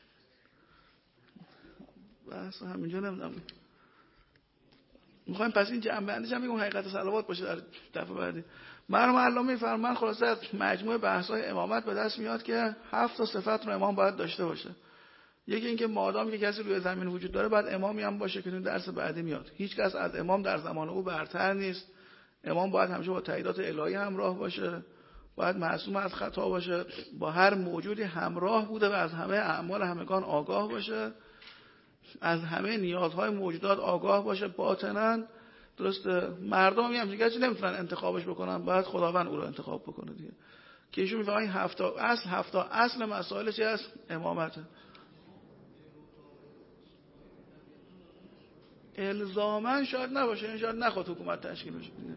بحث همینجا نمیدونم میخوایم پس این جنبه بندیش هم میگم حقیقت صلوات باشه در دفعه بعدی. مرحوم علامه میفرمان خلاصه از مجموعه بحث‌های امامت به دست میاد که هفت تا صفت رو امام باید داشته باشه. یکی اینکه مادام که کسی روی زمین وجود داره باید امامی هم باشه که تو درس بعدی میاد. هیچ کس از امام در زمان او برتر نیست. امام باید همیشه با تاییدات الهی همراه باشه. باید معصوم از خطا باشه، با هر موجودی همراه بوده و از همه اعمال همگان آگاه باشه، از همه نیازهای موجودات آگاه باشه باطناً. درسته؟ مردم هم همین چیزی نمیتونن انتخابش بکنن، باید خداوند او رو انتخاب بکنه دیگه. که ایشون میفهمن این هفتا اصل هفتا اصل مسائل چی است؟ امامته. الزاماً شاید نباشه، این شاید نخواد حکومت تشکیل بشه دیگه.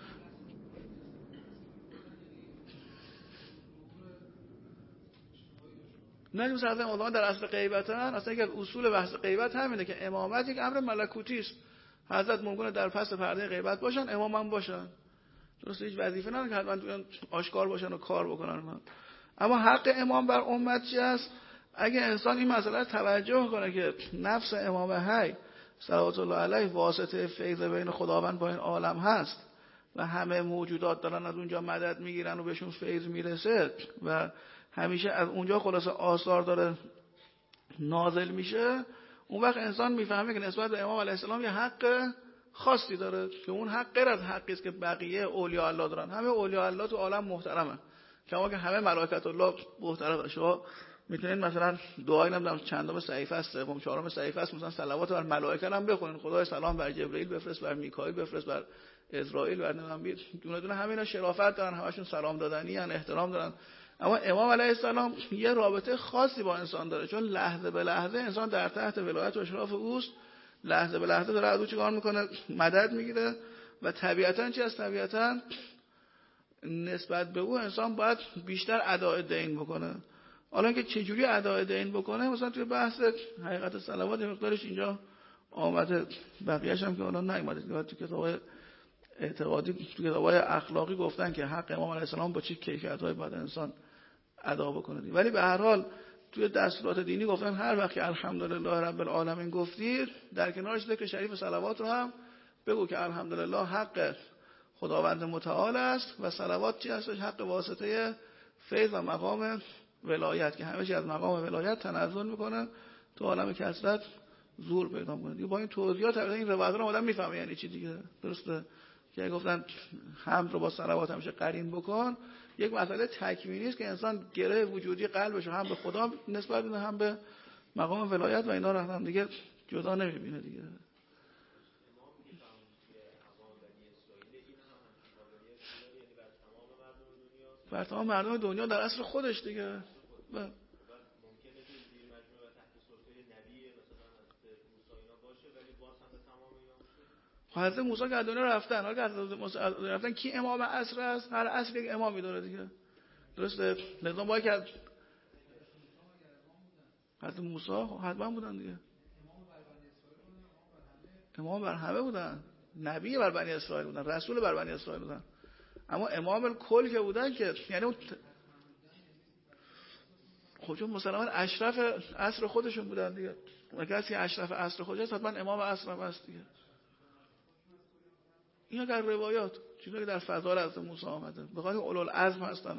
نه مثلا علما در اصل غیبتن، اصلا یک اصول بحث غیبت همینه که امامت یک امر ملکوتی است. حضرت ممکنه در پس پرده غیبت باشن، امام هم باشن. درسته؟ هیچ وظیفه ندارن که حتما تو آشکار باشن و کار بکنن. اما حق امام بر امت چی است؟ اگه انسان این مسئله توجه کنه که نفس امام حی صلوات الله علیه واسطه فیض بین خداوند با این عالم هست و همه موجودات دارن از اونجا مدد میگیرن و بهشون فیض میرسه و همیشه از اونجا خلاصه آثار داره نازل میشه، اون وقت انسان میفهمه که نسبت به امام علیه السلام یه حق خاصی داره که اون حق غیر از حقی است که بقیه اولیاء الله دارن. همه اولیاء الله تو عالم محترمه، کما که همه ملائکت الله محترمه. شما میتونید مثلا دعای نمیدونم چندم صحیفه است، سوم چهارم صحیفه است، مثلا صلوات بر ملائکه هم بخونید، خدای سلام بر جبرئیل بفرست، بر میکائیل بفرست، بر اسرائیل، بر نمیدونم دونه دونه همینا شرافت دارن، همشون سلام دادنی ان، احترام دارن. اما امام علیه السلام یه رابطه خاصی با انسان داره، چون لحظه به لحظه انسان در تحت ولایت و اشراف اوست، لحظه به لحظه داره از او چیکار میکنه؟ مدد میگیره. و طبیعتاً چی است؟ طبیعتاً نسبت به او انسان باید بیشتر اداء دین بکنه. حالا اینکه چجوری اداء دین بکنه مثلا توی بحث حقیقت صلوات مقدارش اینجا آمده، بقیه‌اش هم که حالا نیومده تو کتاب‌های اعتقادی، تو کتاب‌های اخلاقی گفتن که حق امام علیه السلام با چه کیفیت‌هایی باید انسان ادا بکنه. ولی به هر حال توی دستورات دینی گفتن هر وقت که الحمدلله رب العالمین گفتید، در کنارش ذکر شریف صلوات رو هم بگو که الحمدلله حق خداوند متعال است و صلوات چی هستش؟ حق واسطه فیض و مقام ولایت که همه چی از مقام ولایت تنزل میکنه تو عالم کثرت زور پیدا میکنه. با این توضیحات این روایت رو آدم میفهمه یعنی چی دیگه. درسته که گفتن حمد رو با صلوات همیشه قرین بکن، یک مسئله تکوینی است که انسان گره وجودی قلبش هم به خدا نسبت میده هم به مقام ولایت و اینا رو هم دیگه جدا نمیبینه دیگه. بر تمام مردم دنیا در اصل خودش دیگه. ب... حضرت موسی که از دنیا رفتن، حالا که حضرت موسی رفتن کی امام عصر است؟ هر عصر یک امامی داره دیگه. درسته؟ نظام باید که حضرت موسی حتما بودن دیگه، امام بر همه بودن، نبی بر بنی اسرائیل بودن، رسول بر بنی اسرائیل بودن. اما امام الکل که بودن که یعنی اون خب چون مسلمان اشرف عصر خودشون بودن دیگه، اون کسی اشرف عصر خودش حتما امام عصر هم هست دیگه. اینا در روایات چیزی که در فضائل از موسی آمده، بخاطر اولوالعزم هستن.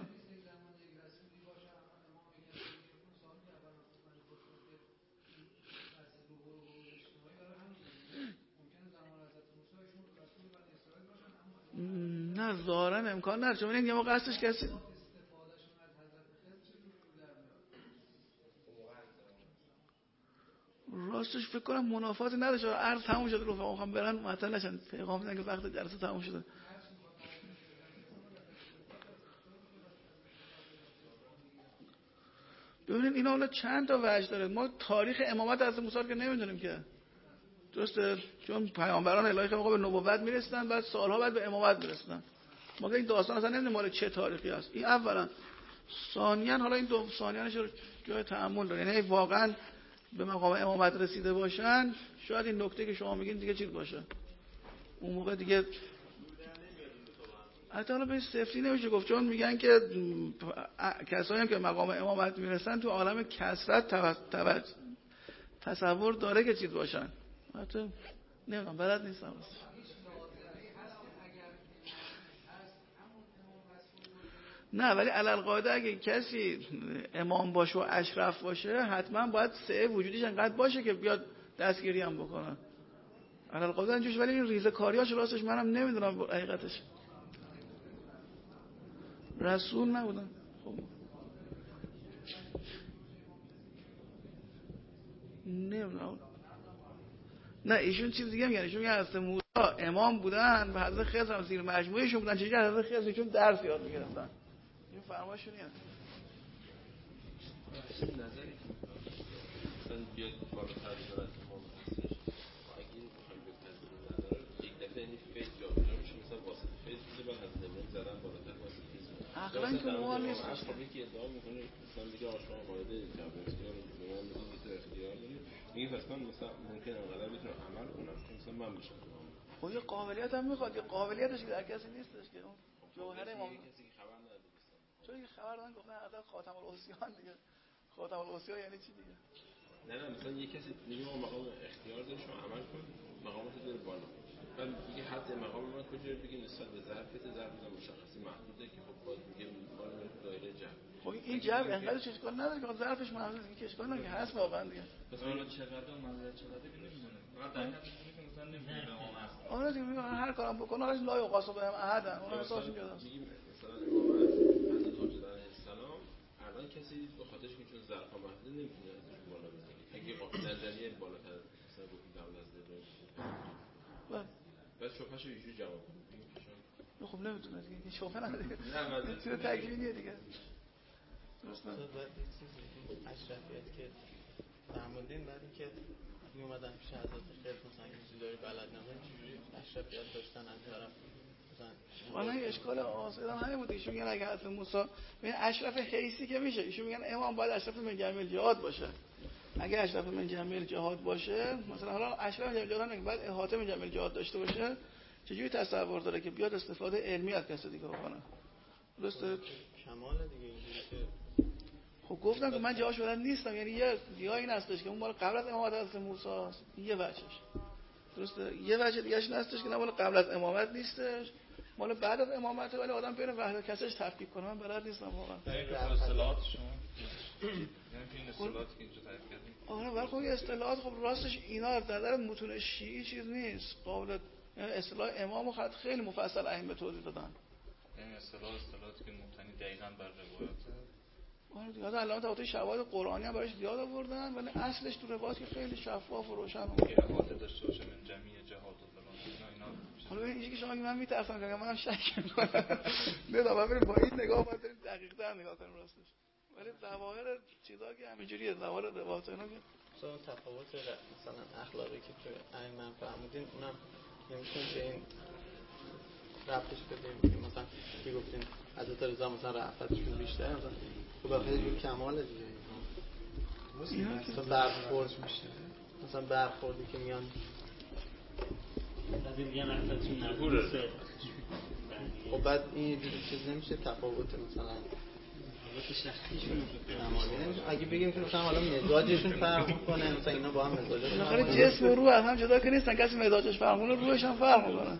نه ظاهرا امکان نداره، چون این یه موقع قصدش کسی راستش فکر کنم منافاتی نداشت. عرض تموم شد، رفقا میخوام برن معطل نشن، پیغام میدن که وقت جلسه تموم شده. ببینید اینا حالا چند تا وجه داره. ما تاریخ امامت از موسی که نمیدونیم که، درسته؟ چون پیامبران الهی که به نبوت میرسیدن بعد سالها بعد به امامت میرسیدن. ما که این داستان اصلا نمیدونیم مال چه تاریخی است. این اولا. ثانیاً حالا این دو ثانیانش جای تأمل داره، یعنی واقعاً به مقام امامت رسیده باشن شاید این نکته که شما میگین دیگه چیز باشه، اون موقع دیگه حتی حالا به سفتی نمیشه گفت، چون میگن که کسایی هم که مقام امامت میرسن تو عالم کثرت توجه تصور داره که چیز باشن. حتی نمیدونم بلد نیستم. نه ولی علل قاعده اگه کسی امام باشه و اشرف باشه حتما باید سعی وجودیش انقدر باشه که بیاد دستگیری هم بکنه. علل قاعده اینجوریه، ولی این ریزه کاریاش راستش منم نمیدونم حقیقتش. رسول نبودن. خب نمیدونم. نه ایشون چیز دیگه میگن، ایشون میگن حضرت موسی امام بودن و حضرت خضر هم زیر مجموعهشون بودن، چجوری حضرت خضر ایشون درس یاد میگرفتن. این فرمایشون اینه. نظری مثلا بیاد بالاتر دارد امام هستش اگه این بخوایم بپذیریم نداره یک دفعه این فیض جابجا میشه، مثلا واسط فیض بوده بعد از امام زدن بالاتر واسط فیض بوده عقلا که نوان نیست. خب یکی ادعا میکنه مثلا دیگه آشما وارد جبر اختیار امام میگه تو اختیار داری میگه پس من مثلا ممکن انقدر بتونم عمل کنم مثلا من بشم امام. خب یه قابلیت هم میخواد، یه قابلیتش در کسی نیستش که اون جوهر امام کسی که خبر نداره چون یه خبر دادن گفتن حضرت خاتم الاوصیان دیگه. خاتم الاوصیا یعنی چی دیگه؟ نه نه مثلا یه کسی میگه ما مقام اختیار داره شما عمل کن مقامات داره بالا بعد میگه حد مقام من کجا بگی نسبت به ظرفت ظرف مشخصی محدوده که خب باز میگه ما رو تو دایره جمع. خب این جمع انقدر چیز کار نداره که ظرفش محدود این که اشکال نداره هست واقعا دیگه. مثلا چقدر منظور چقدر که نمیدونه فقط در حد میگه که مثلا نمیدونه امام هست. آره دیگه میگه هر کارم بکنه هرچ لا یقاسو بهم احدن اون حسابش میاد. میگیم مثلا امام حضرت حاجی علیه السلام الان کسی به خاطرش که چون ظرف محدود نمیتونه ازش بالا بزنه اگه نظریه بالاتر مثلا گفتیم قبل از ذکر بعد شوفهشو یه جوری جواب میده خب نمیتونه دیگه این شوفه نداره نه تو تکوینیه دیگه درست نه بعد یه چیزی اشرفیت که فرمودین بعد اینکه می اومدن پیش حضرت خیلی مثلا یه چیزی داری بلد نبودن چجوری اشرفیت داشتن از طرف مثلا این اشکال آسان همین بود. ایشون میگن اگه حضرت موسی میگن اشرف حیثی که میشه، ایشون میگن امام باید اشرف من جمع الجهاد باشه. اگه اشرف من جمع الجهاد باشه مثلا حالا اشرف من جمع الجهاد بعد احاطه من جمع الجهاد داشته باشه چجوری تصور داره که بیاد استفاده علمی از کسی دیگه بکنه؟ درسته؟ کمال دیگه اینجوری که خب گفتم که من جاش بدن نیستم، یعنی یه دیگه این هستش که اون مال قبل از امامت حضرت موسی است، یه وجهش درسته، یه وجه دیگهش هستش که نه مال قبل از امامت نیستش مال بعد از امامت، ولی آدم بین وحدت کسش تفکیک کنه من بلد نیستم واقعا. این که اصطلاحات شما یعنی این اصطلاحاتی که اینجا تعریف کردیم آره ولی خب این اصطلاحات خب راستش اینا در نظر متون شیعی چیز نیست قابل، یعنی اصطلاح امامو خط خیلی مفصل ائمه توضیح دادن. این اصطلاح اصطلاحاتی که مبتنی دقیقاً بر روایاته. آره دیگه از علامت تواتر شواهد قرآنی هم براش زیاد آوردن ولی اصلش تو روایات که خیلی شفاف و روشن بود. که احاطه داشته باشه من جمعی جهاد و فلان اینا اینا. حالا اینجوری که شما من میترسم که منم شک میکنم. نه دا بریم با این نگاه باید بریم دقیق‌تر نگاه کنیم راستش. ولی ظواهر چیزا که همینجوریه، ظواهر روایات اینا که مثلا تفاوت مثلا اخلاقی که تو ائمه فرمودین اونم نمیتونه به این ربطش بدیم که مثلا کی گفتین حضرت رضا مثلا رأفتشون بیشتر مثلا خب بخاطر جور کمال دیگه اینا مثلا برخورد میشه مثلا برخوردی که میان بعد میگن رأفتشون نزدیک خب بعد این یه جوری چیز نمیشه تفاوت مثلا اگه بگیم که مثلا حالا مزاجشون فرق میکنه مثلا اینا با هم مزاجشون بالاخره جسم و روح از هم جدا که نیستن، کسی مزاجش فرق کنه روحش هم فرق میکنه.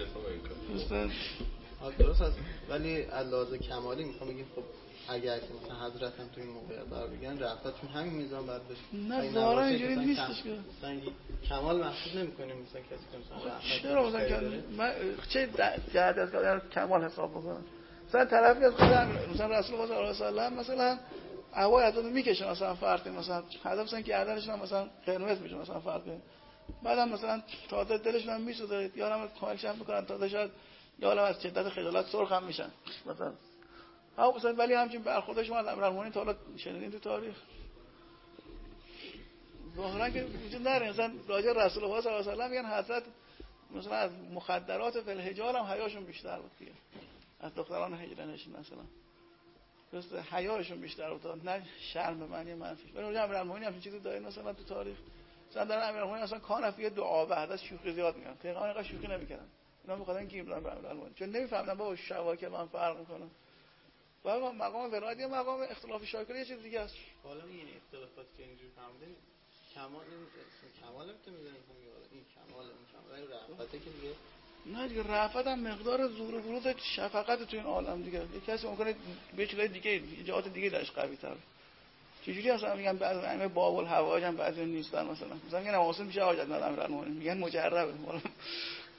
درسته درست هست ولی علاوه کمالی میخوام بگیم خب اگر که مثلا حضرت هم تو این موقعیت قرار بگیرن رفتشون همین میزان باید بشه. نه ظاهرا اینجوری نیستش که مثلا کمال محسوب نمی‌کنیم مثلا کسی که مثلا رفت چرا مثلا که من چه جهت از کار کمال حساب بکنم مثلا طرفی از خود مثلا رسول الله صلی الله علیه و آله مثلا هوای حضرت میکشه مثلا فرقی مثلا حضرت مثلا گردنشون مثلا قرمز میشه مثلا فرقی بعدم مثلا تازه دلشون هم میسوزه یا هم کامل شم میکنن تازه شاید یا حالا از شدت خجالت سرخ هم میشن مثلا ها مثلا ولی همچین برخوردش ما از امیرالمومنین تا حالا شنیدین تو تاریخ ظاهرا که وجود نداره. مثلا راجع رسول الله صلی الله علیه و آله میگن حضرت مثلا از مخدرات فی الحجال هم حیاشون بیشتر بود دیگه از دختران هجرانشون مثلا درست حیاشون بیشتر بود نه شرم به معنی منفی. ولی راجع امیرالمومنین هم چیزی داره مثلا تو تاریخ مثلا در امیرالمومنین مثلا کانفیه دعا بعد از شوخی زیاد میگن پیغمبر اینقدر شوخی نمیکردن اینا میخوادن گیر بدن به امیرالمومنین چون نمیفهمدن با شواکل من فرق میکنه. ولی مقام ولایت یا مقام اختلاف شاکر یه چیز دیگه است. حالا این اختلافات که اینجوری فهمیدین کمال این کمال میتونه میزنه این کمال این کمال رفعته که دیگه نه دیگه رفعت هم مقدار ظهور و بروز شفقت تو این عالم دیگه یه کسی ممکنه به چیزای دیگه جهات دیگه درش قوی تر چجوری اصلا میگن بعضی ائمه باب الحوائج هم بعضی نیستن مثلا مثلا میگن واسه میشه حاجت ندارم امیرالمومنین میگن مجربه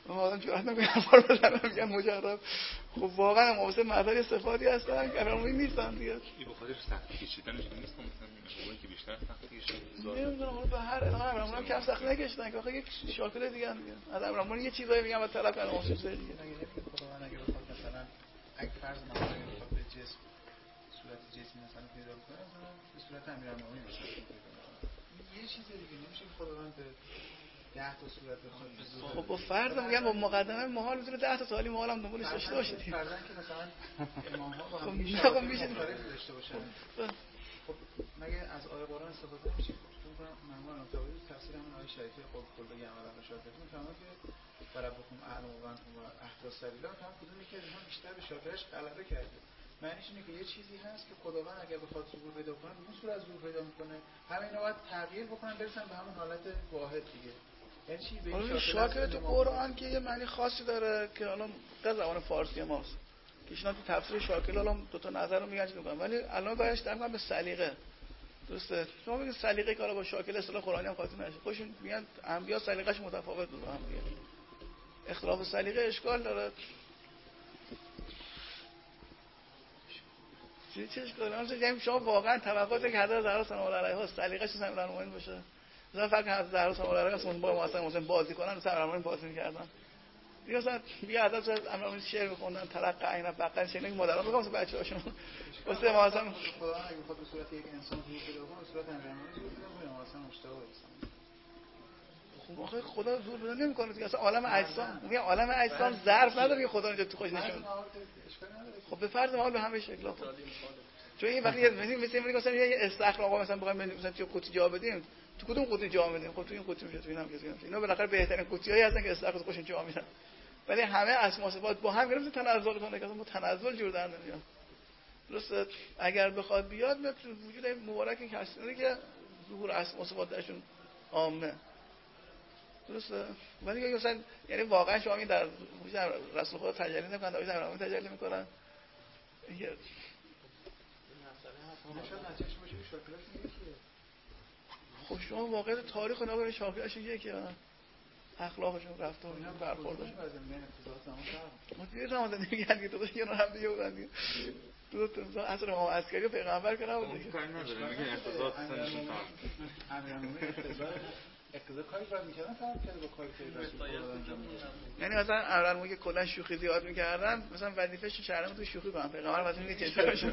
من آدم جرأت نمی‌کنه حرفا رو بزنم میگن مجرب. خب واقعا هم واسه مدار صفاتی هستن که اونی نیستن دیگه. این بخاطر سخت کشیدنش نیست مثلا موقعی که بیشتر سخت کشیدن نمیدونم اون به هر امرمون هم کم سخت نکشیدن که آخه یک شاکل دیگه هم دیگه از امرمون یه چیزایی میگم و طلب کردم اون چیزای دیگه اگه خداوند اگه بخواد مثلا اگه فرض مثلا اگه بخواد به جسم صورت جسمی مثلا پیدا کنه مثلا به صورت امیرالمومنین مثلا پیدا کنه یه چیز دیگه نمیشه خداوند به ده تا صورت بخواد. خب با فرض میگم با مقدمه محال میتونه ده تا سوالی محال هم دنبالش داشته باشه دیگه. فرضاً که مثلا امام ها با خب هم میشه میشه داشته باشن. خب مگه از آیه قرآن استفاده نمیشه؟ چون معمولا متوجه تفسیر همون آیه شریفه قول قول بگم عملا شاکرتون میفهمن که برابرکم اعلم و انتم و احداث سبیلا هم کدومی که اینها بیشتر به شاکرش غلبه کرده. معنیش اینه که یه چیزی هست که خداوند اگر بخواد ظهور پیدا کنه اون صورت ظهور پیدا میکنه. همین رو باید تغییر بکنن برسن به همون حالت واحد دیگه. یعنی چی به این شاکر تو قرآن که یه معنی خاصی داره که الان در زبان فارسی ماست. که ایشون تو تفسیر شاکل الان دو تا نظر رو میگن چی میگن ولی الان باید در کنم به سلیقه. درسته؟ شما میگید سلیقه که با شاکل اصطلاح قرآنی هم خاطر نشه. خودشون میگن انبیا سلیقه‌اش متفاوت بود هم دیگه. اختلاف سلیقه اشکال داره. چی چه اشکالی داره؟ یعنی شما واقعا توقعات که حضرت زهرا سلام الله علیها سلیقه‌اش امیرالمومنین باشه. مثلا فکر حضرت زهرا سلام الله علیها اصلا با مثلا مثلا بازی کنن مثلا امیرالمومنین بازی می‌کردن. دیگه مثلا بیا حضرت امیرالمومنین شعر می‌خوندن تلقی عین فقط شنیدن که مادران میگم واسه بچه‌هاشون واسه ما مثلا خدا اگه بخواد به صورت یک انسان ظهور پیدا کنه به صورت امیرالمومنین ظهور پیدا کنه مثلا مشتاق خب آخه خدا ظهور پیدا نمی‌کنه دیگه اصلا عالم اجسام میگم عالم اجسام ظرف نداره که خدا اینجا تو خودش نشون. خب به فرض محال به همه شکل‌ها چون این وقتی مثلا مثلا مثلا یه استخر آقا مثلا بخوایم مثلا تو قوطی جا بدیم تو کدوم قوطی جا میدیم خب تو این قوطی میشه تو اینم کسی نمیشه اینا بالاخره بهترین قوطیایی هستن که استخر خودشون جا میدن ولی همه اسما صفات با هم گرفت تنزل کنه که اصلا تنزل جور در نمیاد. درسته اگر بخواد بیاد میاد وجود مبارکی که هست که ظهور اسما صفات درشون عامه. درسته ولی مثلا یعنی واقعا شما این در رسول خدا تجلی نمیکنن در زمین تجلی میکنن یه خب شما واقعا تاریخ و نگاه شاکرش یکیه اخلاقشون رفتارشون برخوردشون ما دیگه رمضان میگن که تو یه هم دیگه بودن دیگه دو تا مثلا اصلا امام عسکری و پیغمبر که نبود دیگه کاری نداره میگن اقتضاء سنشون کار امیرالمومنین اقتضاء اقتضاء کاری باید میکردن فهم کرده با کاری که رسول خدا انجام میدادن. یعنی مثلا امیرالمومنین که کلا شوخی زیاد میکردن مثلا وظیفه‌ش شهرام تو شوخی کنن پیغمبر واسه میگه چه باشه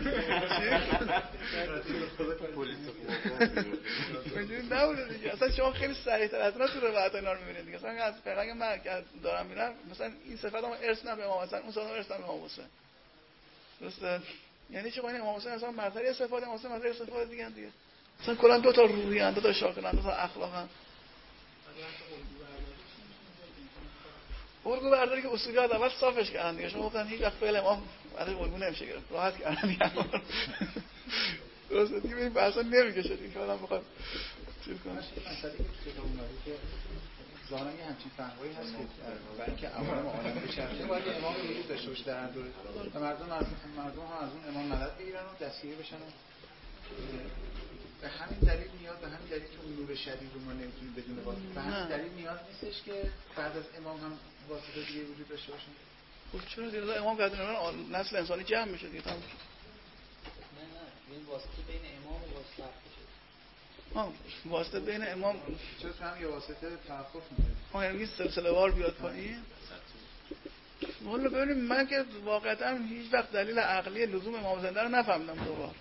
پلیس اینجوری نبوده دیگه اصلا شما خیلی سریع‌تر از اینا تو روایت اینا رو میبینید دیگه مثلا از پیغمبر من که دارم میرم مثلا این صفات ما ارث نه به امام حسن اون صفات ارث نه به امام حسین. درسته یعنی چه این امام حسین اصلا مظهر صفات امام حسین مظهر صفات دیگه دیگه مثلا کلا دو تا روحی اند دو تا شاکل اند دو تا اخلاق اند. الگو برداری که اصولیات اول صافش کردن دیگه شما گفتن هیچ وقت فعل امام ازش الگو نمیشه گرفت راحت کردن دیگه درسته دیگه این بحثا نمیکشه دیگه آدم بخواد چیز کنه. مسئله که تو اومدی که ظاهرا یه همچین فهمایی هست که برای اینکه عوالم عالم بچرخه باید یه امام وجود داشته باشه در هر دوره و مردم از مردم هم از اون امام مدد بگیرن و دستگیر بشن و به همین دلیل میاد به همین دلیل که اون نور شدید رو ما نمیتونیم بدون واسطه به همین دلیل میاد نیستش که بعد از امام هم واسطه دیگه وجود داشته باشه. خب چرا دیگه امام بعد از نسل انسانی جمع میشه دیگه تمام. نه نه این واسطه بین امام و واسطه آه واسطه بین امام چرا تو هم یه واسطه توقف میکنه آه یعنی سلسله وار بیاد پایین. والا ببینید من که واقعا هیچ وقت دلیل عقلی لزوم امام زنده رو نفهمیدم دوبار.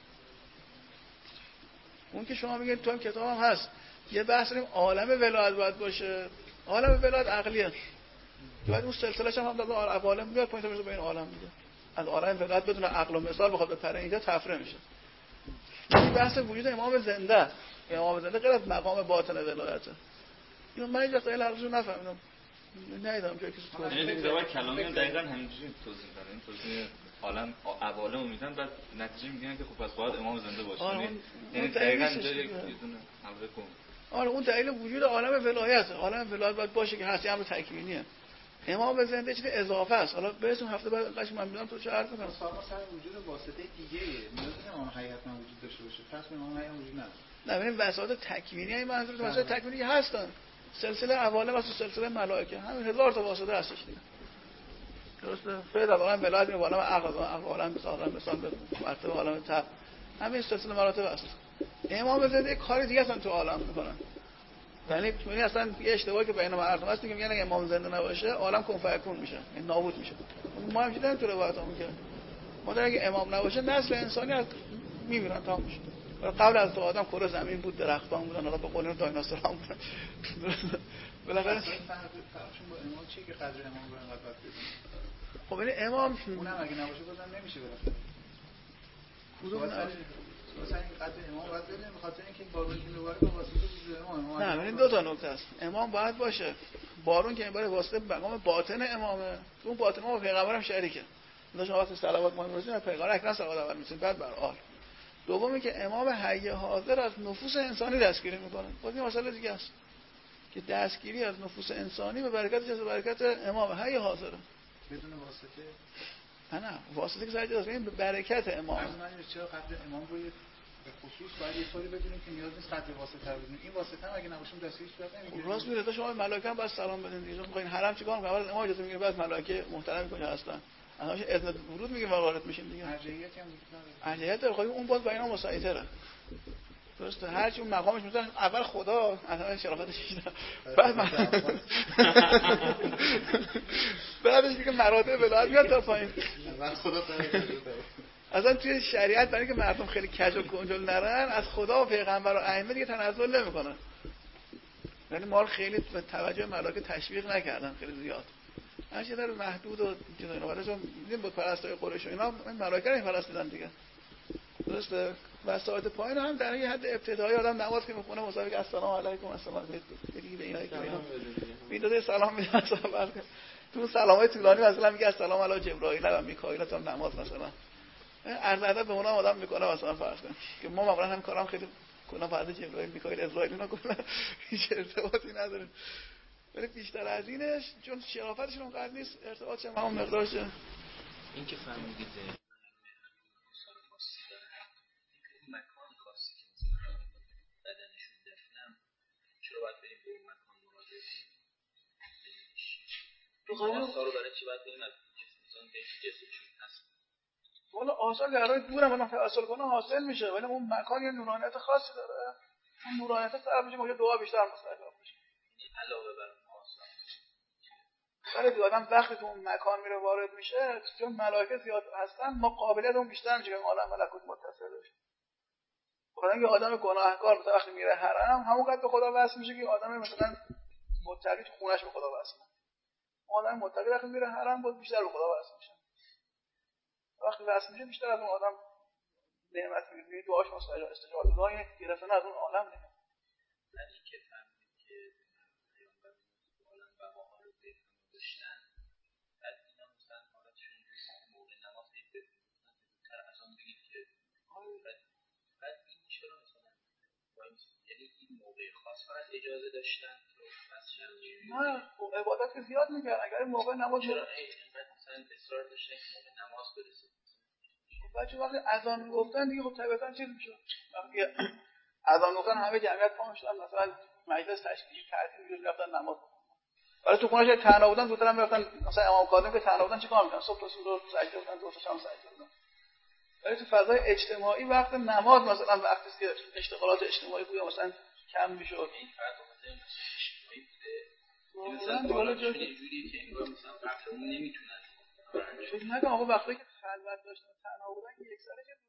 اون که شما میگید تو هم کتاب هم هست یه بحث داریم عالم ولایت باید باشه عالم ولایت عقلیه باید اون سلسله‌اش هم هم در عالم میاد پایین تا به این عالم میده از عالم ولایت بدون عقل و مثال بخواد بپره اینجا تفره میشه. این بحث وجود امام زنده امام زنده غیر از مقام باطن ولایته اینو من اینجا خیلی حرفشو نفهمیدم ندیدم جایی که تو یعنی دیگه کلامی هم دقیقاً همینجوری توضیح میدن این توضیح عالم عوالم رو میدن بعد نتیجه میگن که خب پس باید امام زنده باشه یعنی دقیقاً جایی یه دونه حمله کن. آره اون دلیل وجود عالم ولایت عالم ولایت باید باشه که هستی امر تکوینیه امام زنده چیز اضافه است. حالا برسیم هفته بعد قش من میدونم تو چه حرف کنم سوال سر وجود واسطه دیگه نیاز امام حقیقتا وجود داشته باشه پس امام حقیقتا وجود نداره. نه ببین وسایل تکوینی این منظور وسایل تکوینی هستن سلسله عوالم واسه سلسله ملائکه همین هزار تا واسطه هستش دیگه. درسته؟ فرد عالم ولایت می عالم عقل عقل عالم مثلا مثلا به مرتبه عالم تق همین سلسله مراتب هست. امام زنده کاری دیگه اصلا تو عالم میکنن. یعنی یعنی اصلا یه اشتباهی که بین مردم هست میگم یعنی امام زنده نباشه عالم کن فیکون میشه، این نابود میشه. ما هم دیدن تو روایتامون که ما در اگه امام نباشه نسل انسانی از میمیرن تمام میشه. قبل از تو آدم کره زمین بود، درختان بودن، حالا به قول دایناسورها بودن. بالاخره فرقشون با امام چیه که قدر امام رو انقدر بد بدونن؟ خب این امام اونم اگه نباشه بازم نمیشه بالاخره. کدوم نه مثلا این قدر امام باید بدونیم به خاطر اینکه بارون که میباره به واسطه وجود امام. نه ببین دو تا نکته است. امام باید باشه. بارون که میباره واسطه مقام باطن امامه. اون باطن امام پیغمبرم شریکه. مثلا شما وقتی صلوات ما می‌رسید پیغمبر اکرم صلوات اول می‌رسید بعد بر آل. دومی که امام حی حاضر از نفوس انسانی دستگیری میکنه. خود این مسئله دیگه است که دستگیری از نفوس انسانی به برکت جز برکت امام حی حاضره بدون واسطه. نه نه واسطه که سر جاست، این به برکت امام. از من چرا قدر امام رو به خصوص باید یه طوری بدونیم که نیاز نیست قدر واسطه رو بدونیم. این واسطه هم اگه نباشیم دستگیری صورت نمیگیره. راست میگه. شما ملائکه هم باید سلام بدین دیگه. میخواین حرم چیکار کنه؟ اول امام اجازه میگیره بعد ملائکه محترم کجا هستن؟ اصلا اذن ورود میگه وارد میشیم دیگه. ارجحیتی هم وجود نداره. ارجحیت داره. خب اون باز با اینا مساعده درسته. هر چی اون مقامش مثلا اول خدا اصلا شرافتش بیشتر بعد من بعدش دیگه مراتب ولایت میاد تا پایین. اول خدا اصلا توی شریعت برای که مردم خیلی کج و کنجل نرن از خدا و پیغمبر و ائمه دیگه تنزل نمیکنن. یعنی ما خیلی به توجه ملائکه تشویق نکردن خیلی زیاد. هر چیز در محدود و چیزا اینا ولی چون دیدیم بود پرستای قریش و اینا ملائکه رو پرستیدن دیگه. درسته. و ساعت پایین هم در یه حد ابتدایی آدم نماز که میخونه مسابقه که السلام علیکم السلام علیکم به اینا که اینا میداده سلام میدن سلام تو سلامای طولانی مثلا میگه السلام علی جبرائیل و میکائیل تا نماز مثلا عرض ادب به اونها آدم میکنه مثلا فرض کن که ما معمولا هم کارام خیلی کلا فرض جبرائیل میکائیل اسرائیل اینا کلا هیچ ارتباطی نداره ولی بیشتر از اینش چون شرافتشون اونقدر نیست ارتباطش هم همون مقدارش این که فهمیدید مکان خاصی که مثلا بدنشون دفنم چرا باید بریم به اون مکان مراجعه کنیم؟ آثار رو برای چی باید بریم از مثلا به جسمشون هست؟ والا آثار گرای دورم الان فاصله کنه حاصل میشه ولی اون مکان یه نورانیت خاصی داره. اون نورانیت طرف میشه ما یه دعا بیشتر مستجاب میشه. علاوه بر آثار. ولی آدم وقتی تو اون مکان میره وارد میشه چون ملائکه زیاد هستن ما قابلیت اون بیشتر میشه که عالم ملکوت متصل بشه. خدا اینکه آدم گناهکار مثلا وقتی میره حرم همونقدر به خدا وصل میشه که آدم مثلا متقی تو خونش به خدا وصل میشه. آدم متقی وقتی میره حرم باز بیشتر به خدا وصل میشه. وقتی وصل میشه بیشتر از اون آدم نعمت میگیره، دعاش مستجاب استجابت دعای گرفتن از اون عالم نه. ولی که فهمید که پیامبر عالم بقاها رو پیدا داشتن بعد اینا مثلا حالتشون موقع نماز پیدا تر از اون بگید که بعد این چرا مثلا یعنی این موقع خاص فقط اجازه داشتن که بس نه خب عبادت که زیاد میکرد اگر این موقع نماز چرا اینقدر مثلا اصرار داشتن که موقع نماز برسه خب بچه وقتی اذان گفتن دیگه خب طبیعتا چیز میشد وقتی اذان گفتن همه جمعیت پا میشدن مثلا مجلس تشکیل تعطیل میشد رفتن نماز ولی تو خونه‌اش تنها بودن زودتر هم رفتن مثلا امام کاظم که تنها بودن چیکار می‌کردن صبح تا صبح سجده بودن دو تا شام سجده بودن ولی تو فضای اجتماعی وقت نماز مثلا وقتی که اشتغالات اجتماعی بود مثلا کم میشد این فرق خاطر اجتماعی بوده مثلا حالتشون اینجوریه که انگار مثلا قبلا نمیتونن فکر نکنم آقا وقتی که خلوت داشتن تنها بودن که یک سره چیز